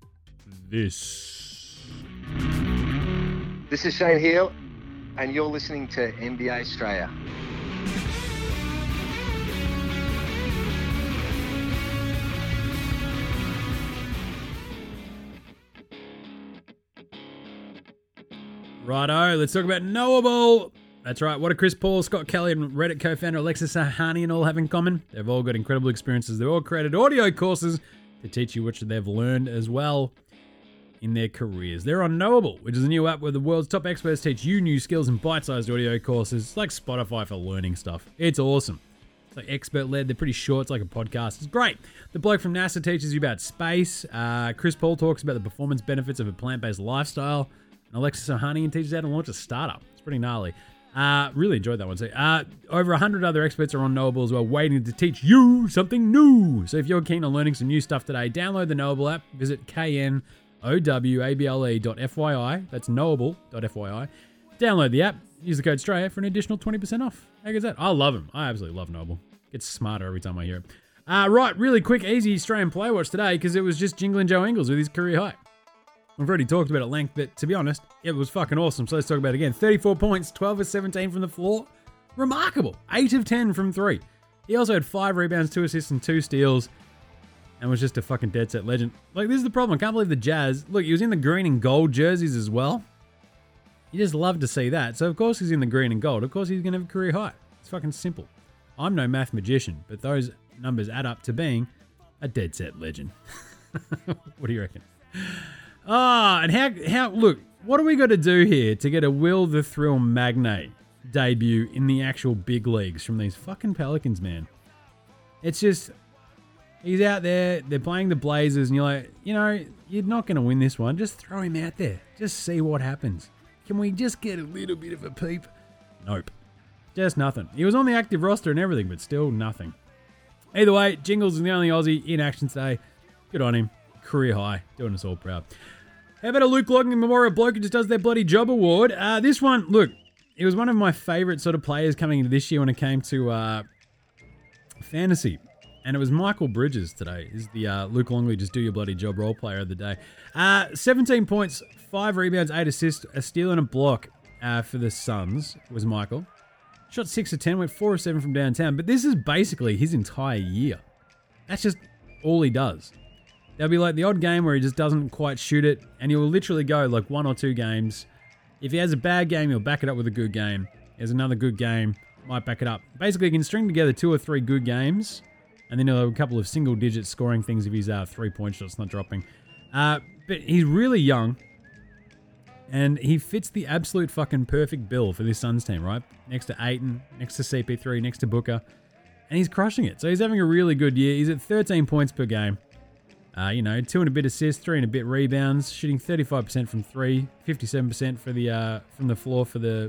S2: this.
S17: This is Shane Heal, and you're listening to NBA Australia.
S2: Righto, let's talk about Knowable. That's right, what do Chris Paul, Scott Kelly, and Reddit co-founder Alexis Ohanian all have in common? They've all got incredible experiences. They've all created audio courses to teach you which they've learned as well in their careers. They're on Knowable, which is a new app where the world's top experts teach you new skills in bite-sized audio courses. It's like Spotify for learning stuff. It's awesome. It's like expert-led. They're pretty short. It's like a podcast. It's great. The bloke from NASA teaches you about space. Chris Paul talks about the performance benefits of a plant-based lifestyle. And Alexis Ohanian teaches how to launch a startup. It's pretty gnarly. Really enjoyed that one. So, over 100 other experts are on Knowable as well, waiting to teach you something new. So if you're keen on learning some new stuff today, download the Knowable app. Visit knowable.fyi. That's knowable.fyi. Download the app. Use the code Australia for an additional 20% off. How good's that? I love them. I absolutely love Knowable. Gets smarter every time I hear it. Right, really quick, easy Australian Play Watch today because it was just jingling Joe Ingles with his career high. We've already talked about it at length, but to be honest, it was fucking awesome. So let's talk about it again. 34 points, 12 of 17 from the floor. Remarkable. 8 of 10 from 3. He also had 5 rebounds, 2 assists, and 2 steals, and was just a fucking dead set legend. Like, this is the problem. I can't believe the Jazz. Look, he was in the green and gold jerseys as well. You just love to see that. So, of course, he's in the green and gold. Of course, he's going to have a career high. It's fucking simple. I'm no math magician, but those numbers add up to being a dead set legend. What do you reckon? And how, look, what do we got to do here to get a Will the Thrill Magnate debut in the actual big leagues from these fucking Pelicans, man? It's just, he's out there, they're playing the Blazers, and you're like, you're not going to win this one. Just throw him out there. Just see what happens. Can we just get a little bit of a peep? Nope. Just nothing. He was on the active roster and everything, but still nothing. Either way, Jingles is the only Aussie in action today. Good on him. Career high. Doing us all proud. How about a Luke Logging Memorial Bloke Who Just Does Their Bloody Job award? This one, look, it was one of my favourite sort of players coming into this year when it came to fantasy. And it was Michael Bridges today. Is the Luke Longley Just Do Your Bloody Job role player of the day. 17 points, 5 rebounds, 8 assists, a steal and a block for the Suns was Michael. Shot 6 of 10, went 4 of 7 from downtown. But this is basically his entire year. That's just all he does. There'll be like the odd game where he just doesn't quite shoot it, and he'll literally go like 1 or 2 games. If he has a bad game, he'll back it up with a good game. He has another good game, might back it up. Basically, he can string together 2 or 3 good games, and then he'll have a couple of single-digit scoring things if he's 3-point shots not dropping. But he's really young, and he fits the absolute fucking perfect bill for this Suns team, right? Next to Ayton, next to CP3, next to Booker, and he's crushing it. So he's having a really good year. He's at 13 points per game. 2 and a bit assists, 3 and a bit rebounds, shooting 35% from 3, 57% for the from the floor for the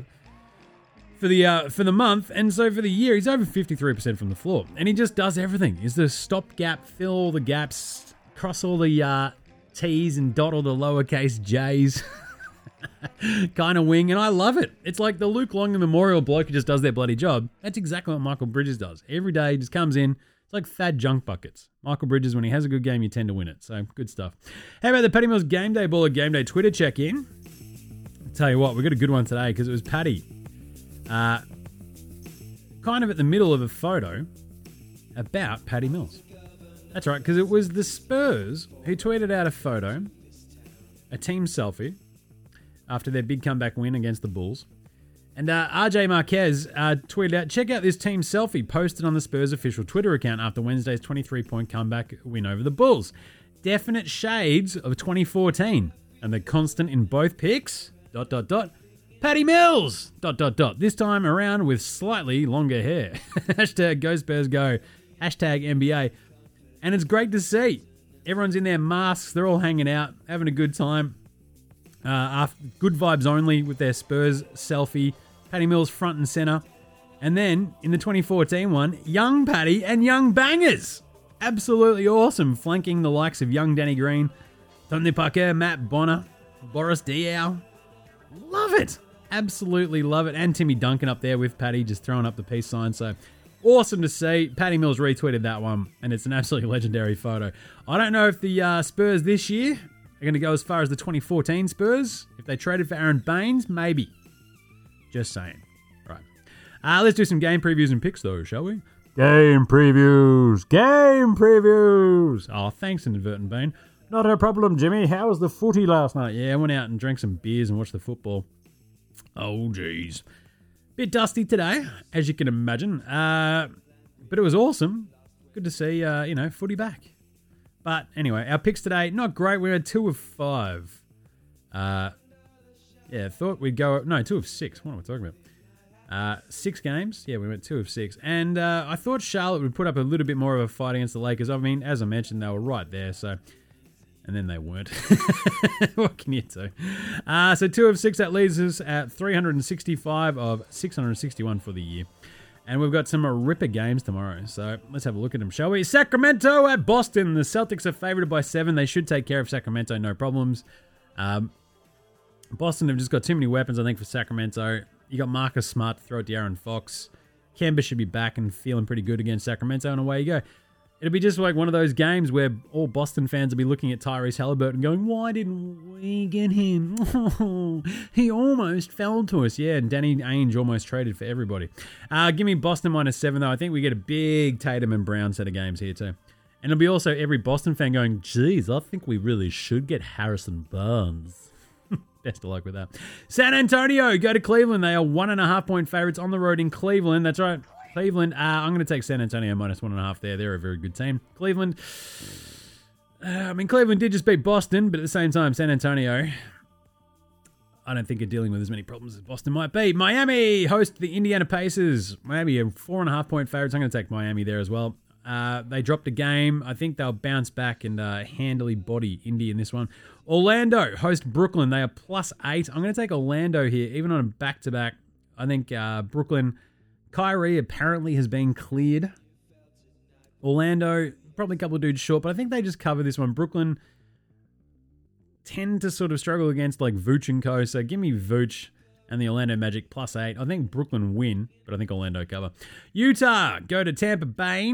S2: month, and so for the year he's over 53% from the floor, and he just does everything. He's the stopgap, fill all the gaps, cross all the T's and dot all the lowercase J's kind of wing, and I love it. It's like the Luke Longley Memorial Bloke Who Just Does Their Bloody Job. That's exactly what Michael Bridges does. Every day he just comes in. It's like Thad Junk Buckets. Michael Bridges, when he has a good game, you tend to win it. So, good stuff. How about the Paddy Mills Game Day Baller Game Day Twitter check-in? I'll tell you what, we got a good one today because it was Paddy. Kind of at the middle of a photo about Paddy Mills. That's right, because it was the Spurs who tweeted out a photo, a team selfie, after their big comeback win against the Bulls. And RJ Marquez tweeted out, check out this team selfie posted on the Spurs official Twitter account after Wednesday's 23-point comeback win over the Bulls. Definite shades of 2014. And the constant in both pics, ... Paddy Mills, ... This time around with slightly longer hair. Hashtag Go Spurs Go. Hashtag NBA. And it's great to see. Everyone's in their masks. They're all hanging out, having a good time. Good vibes only with their Spurs selfie. Paddy Mills front and centre. And then, in the 2014 one, young Paddy and young Bangers. Absolutely awesome, flanking the likes of young Danny Green, Tony Parker, Matt Bonner, Boris Diaw. Love it. Absolutely love it. And Timmy Duncan up there with Paddy just throwing up the peace sign. So, awesome to see. Paddy Mills retweeted that one, and it's an absolutely legendary photo. I don't know if the Spurs this year are going to go as far as the 2014 Spurs. If they traded for Aaron Baines, maybe. Just saying. Right. Let's do some game previews and picks, though, shall we? Game previews. Oh, thanks, Inadvertent Bean. Not a problem, Jimmy. How was the footy last night? Yeah, I went out and drank some beers and watched the football. Oh, geez. Bit dusty today, as you can imagine. But it was awesome. Good to see, footy back. But anyway, our picks today, not great. We had 2 of 5. Thought we'd go... No, 2 of 6. What am I talking about? 6 games. Yeah, we went 2 of 6. And I thought Charlotte would put up a little bit more of a fight against the Lakers. I mean, as I mentioned, they were right there, so... And then they weren't. What can you do? So 2 of 6, that leaves us at 365 of 661 for the year. And we've got some ripper games tomorrow. So let's have a look at them, shall we? Sacramento at Boston. The Celtics are favored by 7. They should take care of Sacramento, no problems. Boston have just got too many weapons, I think, for Sacramento. You got Marcus Smart to throw it to Aaron Fox. Kemba should be back and feeling pretty good against Sacramento, and away you go. It'll be just like one of those games where all Boston fans will be looking at Tyrese Halliburton going, why didn't we get him? Oh, he almost fell to us. Yeah, and Danny Ainge almost traded for everybody. Give me Boston -7, though. I think we get a big Tatum and Brown set of games here, too. And it'll be also every Boston fan going, geez, I think we really should get Harrison Barnes. Best of luck with that. San Antonio, go to Cleveland. They are 1.5-point favorites on the road in Cleveland. That's right. Cleveland, I'm going to take San Antonio -1.5 there. They're a very good team. Cleveland, Cleveland did just beat Boston, but at the same time, San Antonio, I don't think are dealing with as many problems as Boston might be. Miami host the Indiana Pacers. Miami are 4.5-point favorites. I'm going to take Miami there as well. They dropped a game. I think they'll bounce back and handily body Indy in this one. Orlando host Brooklyn. They are +8. I'm going to take Orlando here, even on a back-to-back. I think Brooklyn... Kyrie apparently has been cleared. Orlando, probably a couple of dudes short, but I think they just cover this one. Brooklyn tend to sort of struggle against like Vooch and co. So give me Vooch and the Orlando Magic +8. I think Brooklyn win, but I think Orlando cover. Utah go to Tampa Bay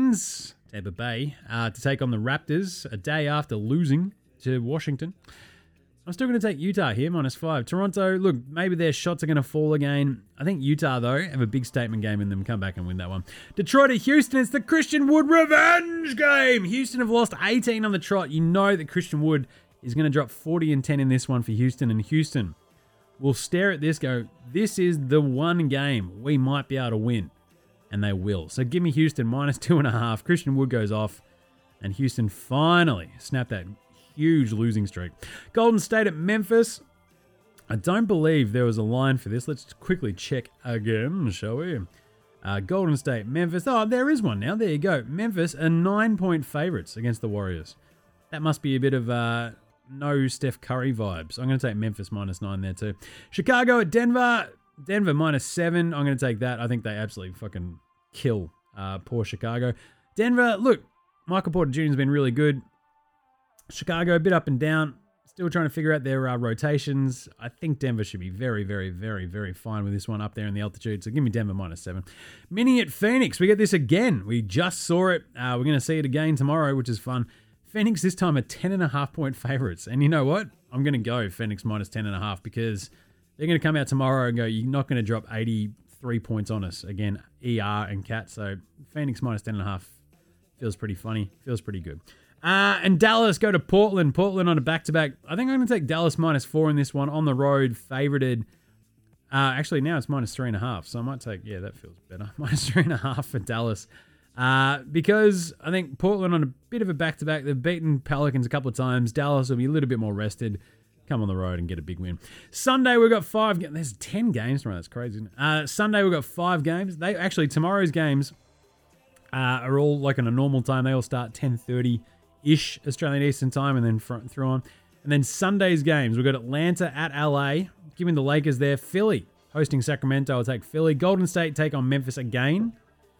S2: to take on the Raptors a day after losing to Washington. I'm still going to take Utah here, -5. Toronto, look, maybe their shots are going to fall again. I think Utah, though, have a big statement game in them. Come back and win that one. Detroit at Houston, it's the Christian Wood revenge game. Houston have lost 18 on the trot. You know that Christian Wood is going to drop 40 and 10 in this one for Houston. And Houston will stare at this, go, this is the one game we might be able to win. And they will. So give me Houston -2.5. Christian Wood goes off. And Houston finally snapped that huge losing streak. Golden State at Memphis. I don't believe there was a line for this. Let's quickly check again, shall we? Golden State, Memphis. Oh, there is one now. There you go. Memphis are 9-point favorites against the Warriors. That must be a bit of no Steph Curry vibes. I'm going to take Memphis -9 there too. Chicago at Denver. Denver -7. I'm going to take that. I think they absolutely fucking kill poor Chicago. Denver, look, Michael Porter Jr. has been really good. Chicago, a bit up and down. Still trying to figure out their rotations. I think Denver should be very, very, very, very fine with this one up there in the altitude. So give me Denver -7. Mini at Phoenix. We get this again. We just saw it. We're going to see it again tomorrow, which is fun. Phoenix this time are 10.5-point favorites. And you know what? I'm going to go Phoenix -10.5 because they're going to come out tomorrow and go, you're not going to drop 83 points on us. Again, ER and Cat. So Phoenix -10.5 feels pretty funny. Feels pretty good. And Dallas go to Portland. Portland on a back-to-back. I think I'm going to take Dallas -4 in this one. On the road, favorited. Actually, now it's -3.5. So I might take, yeah, that feels better. -3.5 for Dallas. Because I think Portland on a bit of a back-to-back. They've beaten Pelicans a couple of times. Dallas will be a little bit more rested come on the road and get a big win. Sunday, we've got 5 games. There's 10 games tomorrow. That's crazy, isn't it? Sunday, we've got 5 games. Tomorrow's games are all like on a normal time. They all start 10:30-ish Australian Eastern Time and then through on. And then Sunday's games, we've got Atlanta at LA. Give me the Lakers there. Philly hosting Sacramento. I'll take Philly. Golden State take on Memphis again.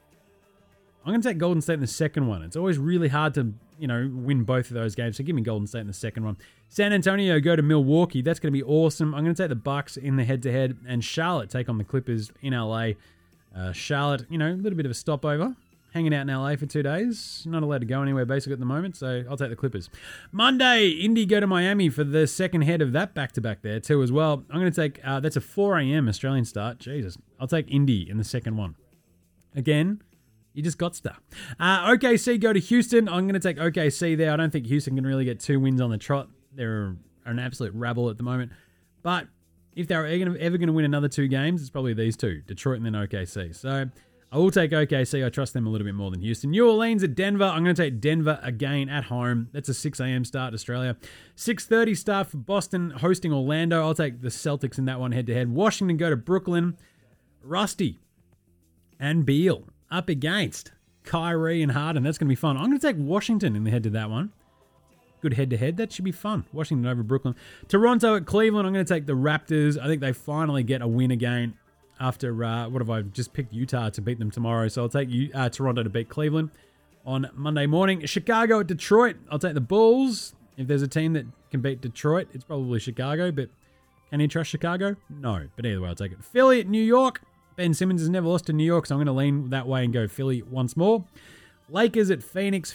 S2: I'm going to take Golden State in the second one. It's always really hard to, win both of those games. So give me Golden State in the second one. San Antonio go to Milwaukee. That's going to be awesome. I'm going to take the Bucks in the head-to-head. And Charlotte take on the Clippers in LA. Charlotte, a little bit of a stopover. Hanging out in LA for 2 days. Not allowed to go anywhere basically at the moment. So I'll take the Clippers. Monday, Indy go to Miami for the second head of that back-to-back there too as well. I'm going to take, that's a 4 a.m. Australian start. Jesus. I'll take Indy in the second one. Again, you just got stuff. OKC go to Houston. I'm going to take OKC there. I don't think Houston can really get 2 wins on the trot. They're an absolute rabble at the moment. But if they're ever going to win another 2 games, it's probably these 2, Detroit and then OKC. So I will take OKC. I trust them a little bit more than Houston. New Orleans at Denver. I'm going to take Denver again at home. That's a 6 a.m. start, Australia. 6:30 start for Boston hosting Orlando. I'll take the Celtics in that one head-to-head. Washington go to Brooklyn. Rusty and Beal up against Kyrie and Harden. That's going to be fun. I'm going to take Washington in the head to that one. Good head-to-head. That should be fun. Washington over Brooklyn. Toronto at Cleveland. I'm going to take the Raptors. I think they finally get a win again after, what have I just picked? Utah to beat them tomorrow. So I'll take Toronto to beat Cleveland on Monday morning. Chicago at Detroit. I'll take the Bulls. If there's a team that can beat Detroit, it's probably Chicago. But can you trust Chicago? No. But either way, I'll take it. Philly at New York. Ben Simmons has never lost to New York, so I'm going to lean that way and go Philly once more. Lakers at Phoenix.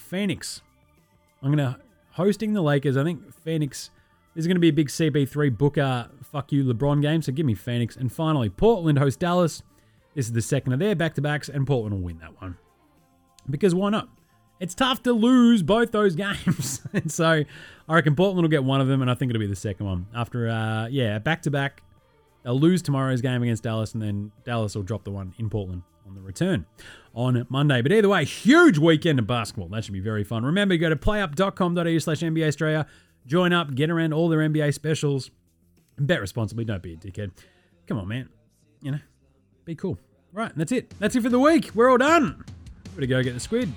S2: I'm going to hosting the Lakers. I think Phoenix is going to be a big CP3 Booker fuck you LeBron game, so give me Phoenix. And finally, Portland host Dallas. This is the second of their back-to-backs, and Portland will win that one. Because why not? It's tough to lose both those games. And so I reckon Portland will get one of them, and I think it'll be the second one. After, a back-to-back. They'll lose tomorrow's game against Dallas, and then Dallas will drop the one in Portland on the return on Monday. But either way, huge weekend of basketball. That should be very fun. Remember, go to playup.com.au/NBA Australia. Join up, get around all their NBA specials. Bet responsibly. Don't be a dickhead. Come on, man. Be cool. Right, and that's it. That's it for the week. We're all done. Gotta go get the squid.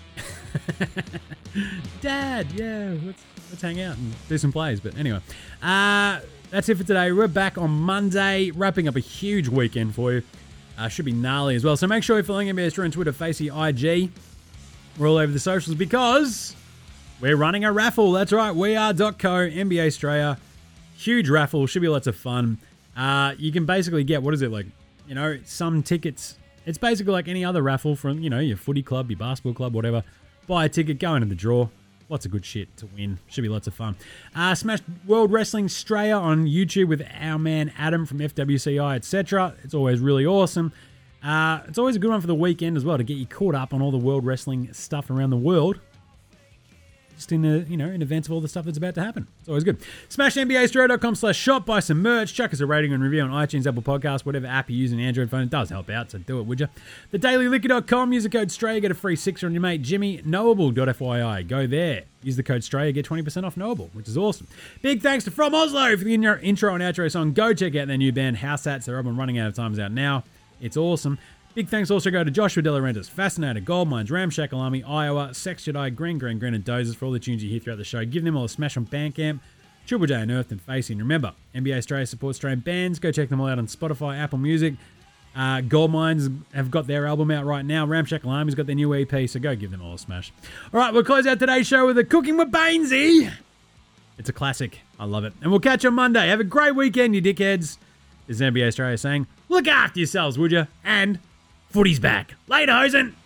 S2: Dad, yeah, let's hang out and do some plays. But anyway, that's it for today. We're back on Monday, wrapping up a huge weekend for you. Should be gnarly as well. So make sure you're following NBA Australia on Twitter, Facey, IG. We're all over the socials because we're running a raffle. That's right. We.are.co, NBA Australia. Huge raffle. Should be lots of fun. You can basically get, some tickets. It's basically like any other raffle from, your footy club, your basketball club, whatever. Buy a ticket, go into the draw. Lots of good shit to win. Should be lots of fun. Smash World Wrestling Australia on YouTube with our man Adam from FWCI, etc. It's always really awesome. It's always a good one for the weekend as well to get you caught up on all the world wrestling stuff around the world. Just in advance of all the stuff that's about to happen. It's always good. Smash NBAaustralia.com/shop. Buy some merch. Chuck us a rating and review on iTunes, Apple Podcasts, whatever app you use on Android phone. It does help out, so do it, would you? TheDailyLiquor.com. Use the code STRAYA. Get a free 6er on your mate Jimmy. Knowable.fyi. Go there. Use the code STRAYA. Get 20% off Knowable, which is awesome. Big thanks to From Oslo for the intro and outro song. Go check out their new band, House Hats. They're up and running out of times out now. It's awesome. Big thanks also go to Joshua De Laurentiis, Fascinator, Goldmines, Ramshackle Army, Iowa, Sex Jedi, Green, and Dozers for all the tunes you hear throughout the show. Give them all a smash on Bandcamp, Triple J Unearthed, and Facey. And remember, NBA Australia supports Australian bands. Go check them all out on Spotify, Apple Music. Goldmines have got their album out right now. Ramshackle Army's got their new EP, so go give them all a smash. All right, we'll close out today's show with a Cooking with Bainesy. It's a classic. I love it. And we'll catch you on Monday. Have a great weekend, you dickheads. This is NBA Australia saying, look after yourselves, would you? And footy's back. Later, Hosen.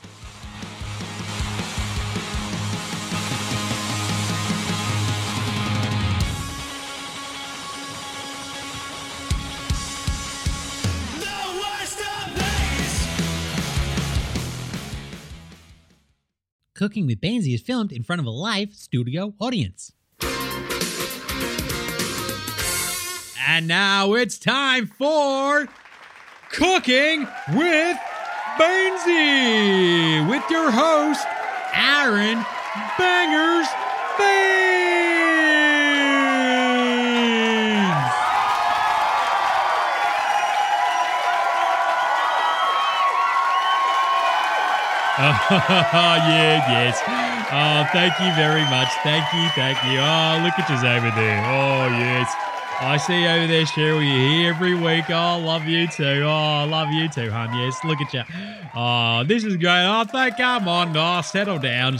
S7: Cooking with Bainesy is filmed in front of a live studio audience.
S2: And now it's time for Cooking with Bainesy with your host, Aaron Bangers Baines. Yeah, yes. Oh, thank you very much. Thank you. Oh, look at you over there. Oh, yes. I see you over there, Cheryl. You're here every week. Oh, love you too. Oh, love you too, hon. Yes, look at you. Oh, this is great. Oh, come on. Oh, settle down.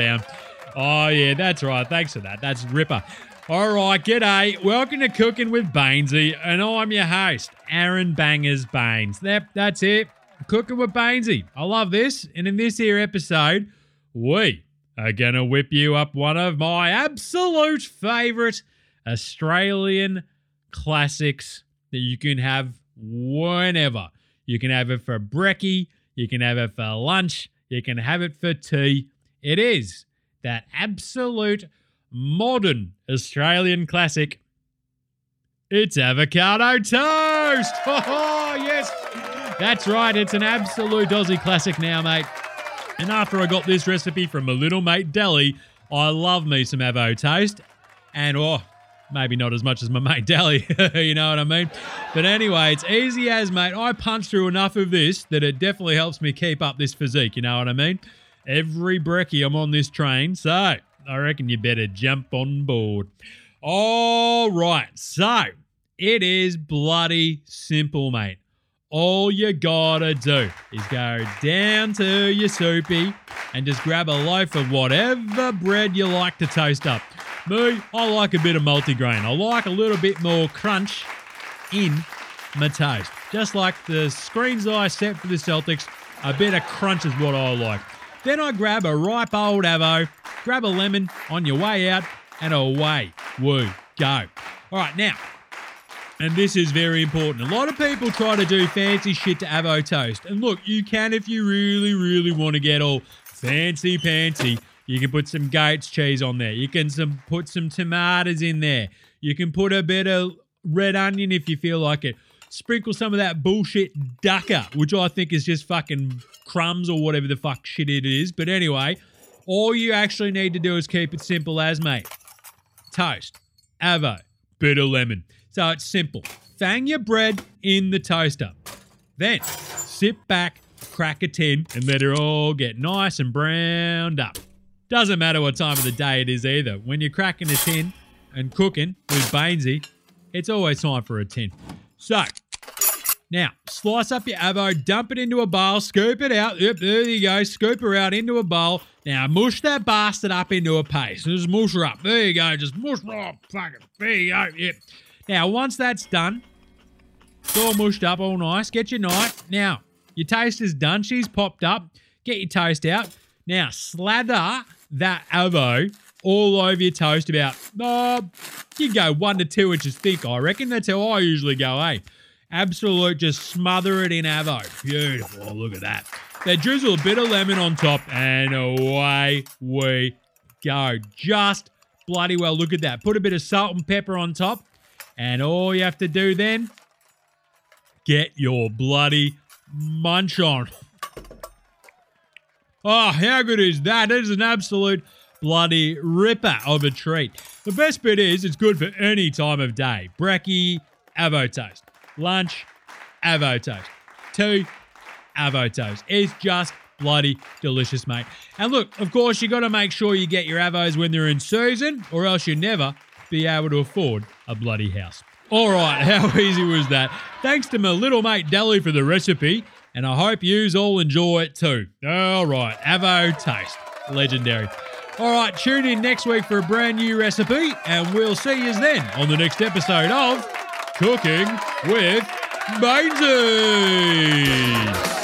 S2: Oh, yeah, that's right. Thanks for that. That's Ripper. All right, g'day. Welcome to Cooking with Bainesy, and I'm your host, Aaron Bangers Baines. Yep, that's it. Cooking with Bainesy. I love this, and in this here episode, we are going to whip you up one of my absolute favourite Australian classics that you can have whenever. You can have it for brekkie, you can have it for lunch, you can have it for tea. It is that absolute modern Australian classic. It's avocado toast. Oh, yes. That's right. It's an absolute Aussie classic now, mate. And after I got this recipe from my little mate Deli, I love me some avo toast. And, maybe not as much as my mate Deli, you know what I mean? But anyway, it's easy as, mate. I punch through enough of this that it definitely helps me keep up this physique, you know what I mean? Every brekkie I'm on this train, so I reckon you better jump on board. All right, so it is bloody simple, mate. All you gotta do is go down to your soupy and just grab a loaf of whatever bread you like to toast up. Me, I like a bit of multigrain. I like a little bit more crunch in my toast. Just like the screens I set for the Celtics, a bit of crunch is what I like. Then I grab a ripe old avo, grab a lemon on your way out, and away we go. All right, now, and this is very important. A lot of people try to do fancy shit to avo toast. And look, you can if you really, really want to get all fancy-pantsy. You can put some goat's cheese on there. You can put some tomatoes in there. You can put a bit of red onion if you feel like it. Sprinkle some of that bullshit ducker, which I think is just fucking crumbs or whatever the fuck shit it is. But anyway, all you actually need to do is keep it simple as, mate. Toast, avo, bit of lemon. So it's simple. Fang your bread in the toaster. Then sit back, crack a tin, and let it all get nice and browned up. Doesn't matter what time of the day it is either. When you're cracking a tin and cooking with Bainesy, it's always time for a tin. So, now, slice up your avo, dump it into a bowl, scoop it out. Yep, there you go. Scoop her out into a bowl. Now, mush that bastard up into a paste. Just mush her up. There you go. Just mush her up. Fuck it. There you go. Yep. Now, once that's done, it's all mushed up, all nice. Get your knife. Now, your toast is done. She's popped up. Get your toast out. Now, slather that avo all over your toast about, you go 1 to 2 inches thick, I reckon. That's how I usually go, eh? Absolute, just smother it in avo. Beautiful, look at that. Then drizzle a bit of lemon on top, and away we go. Just bloody well, look at that. Put a bit of salt and pepper on top, and all you have to do then, get your bloody munch on. Oh, how good is that? It is an absolute bloody ripper of a treat. The best bit is it's good for any time of day. Brekkie, avo toast. Lunch, avo toast. Tea, avo toast. It's just bloody delicious, mate. And look, of course, you got to make sure you get your avos when they're in season, or else you'll never be able to afford a bloody house. All right, how easy was that? Thanks to my little mate Deli for the recipe, and I hope yous all enjoy it too. All right, avo toast. Legendary. All right, tune in next week for a brand new recipe, and we'll see yous then on the next episode of Cooking with Bainesy.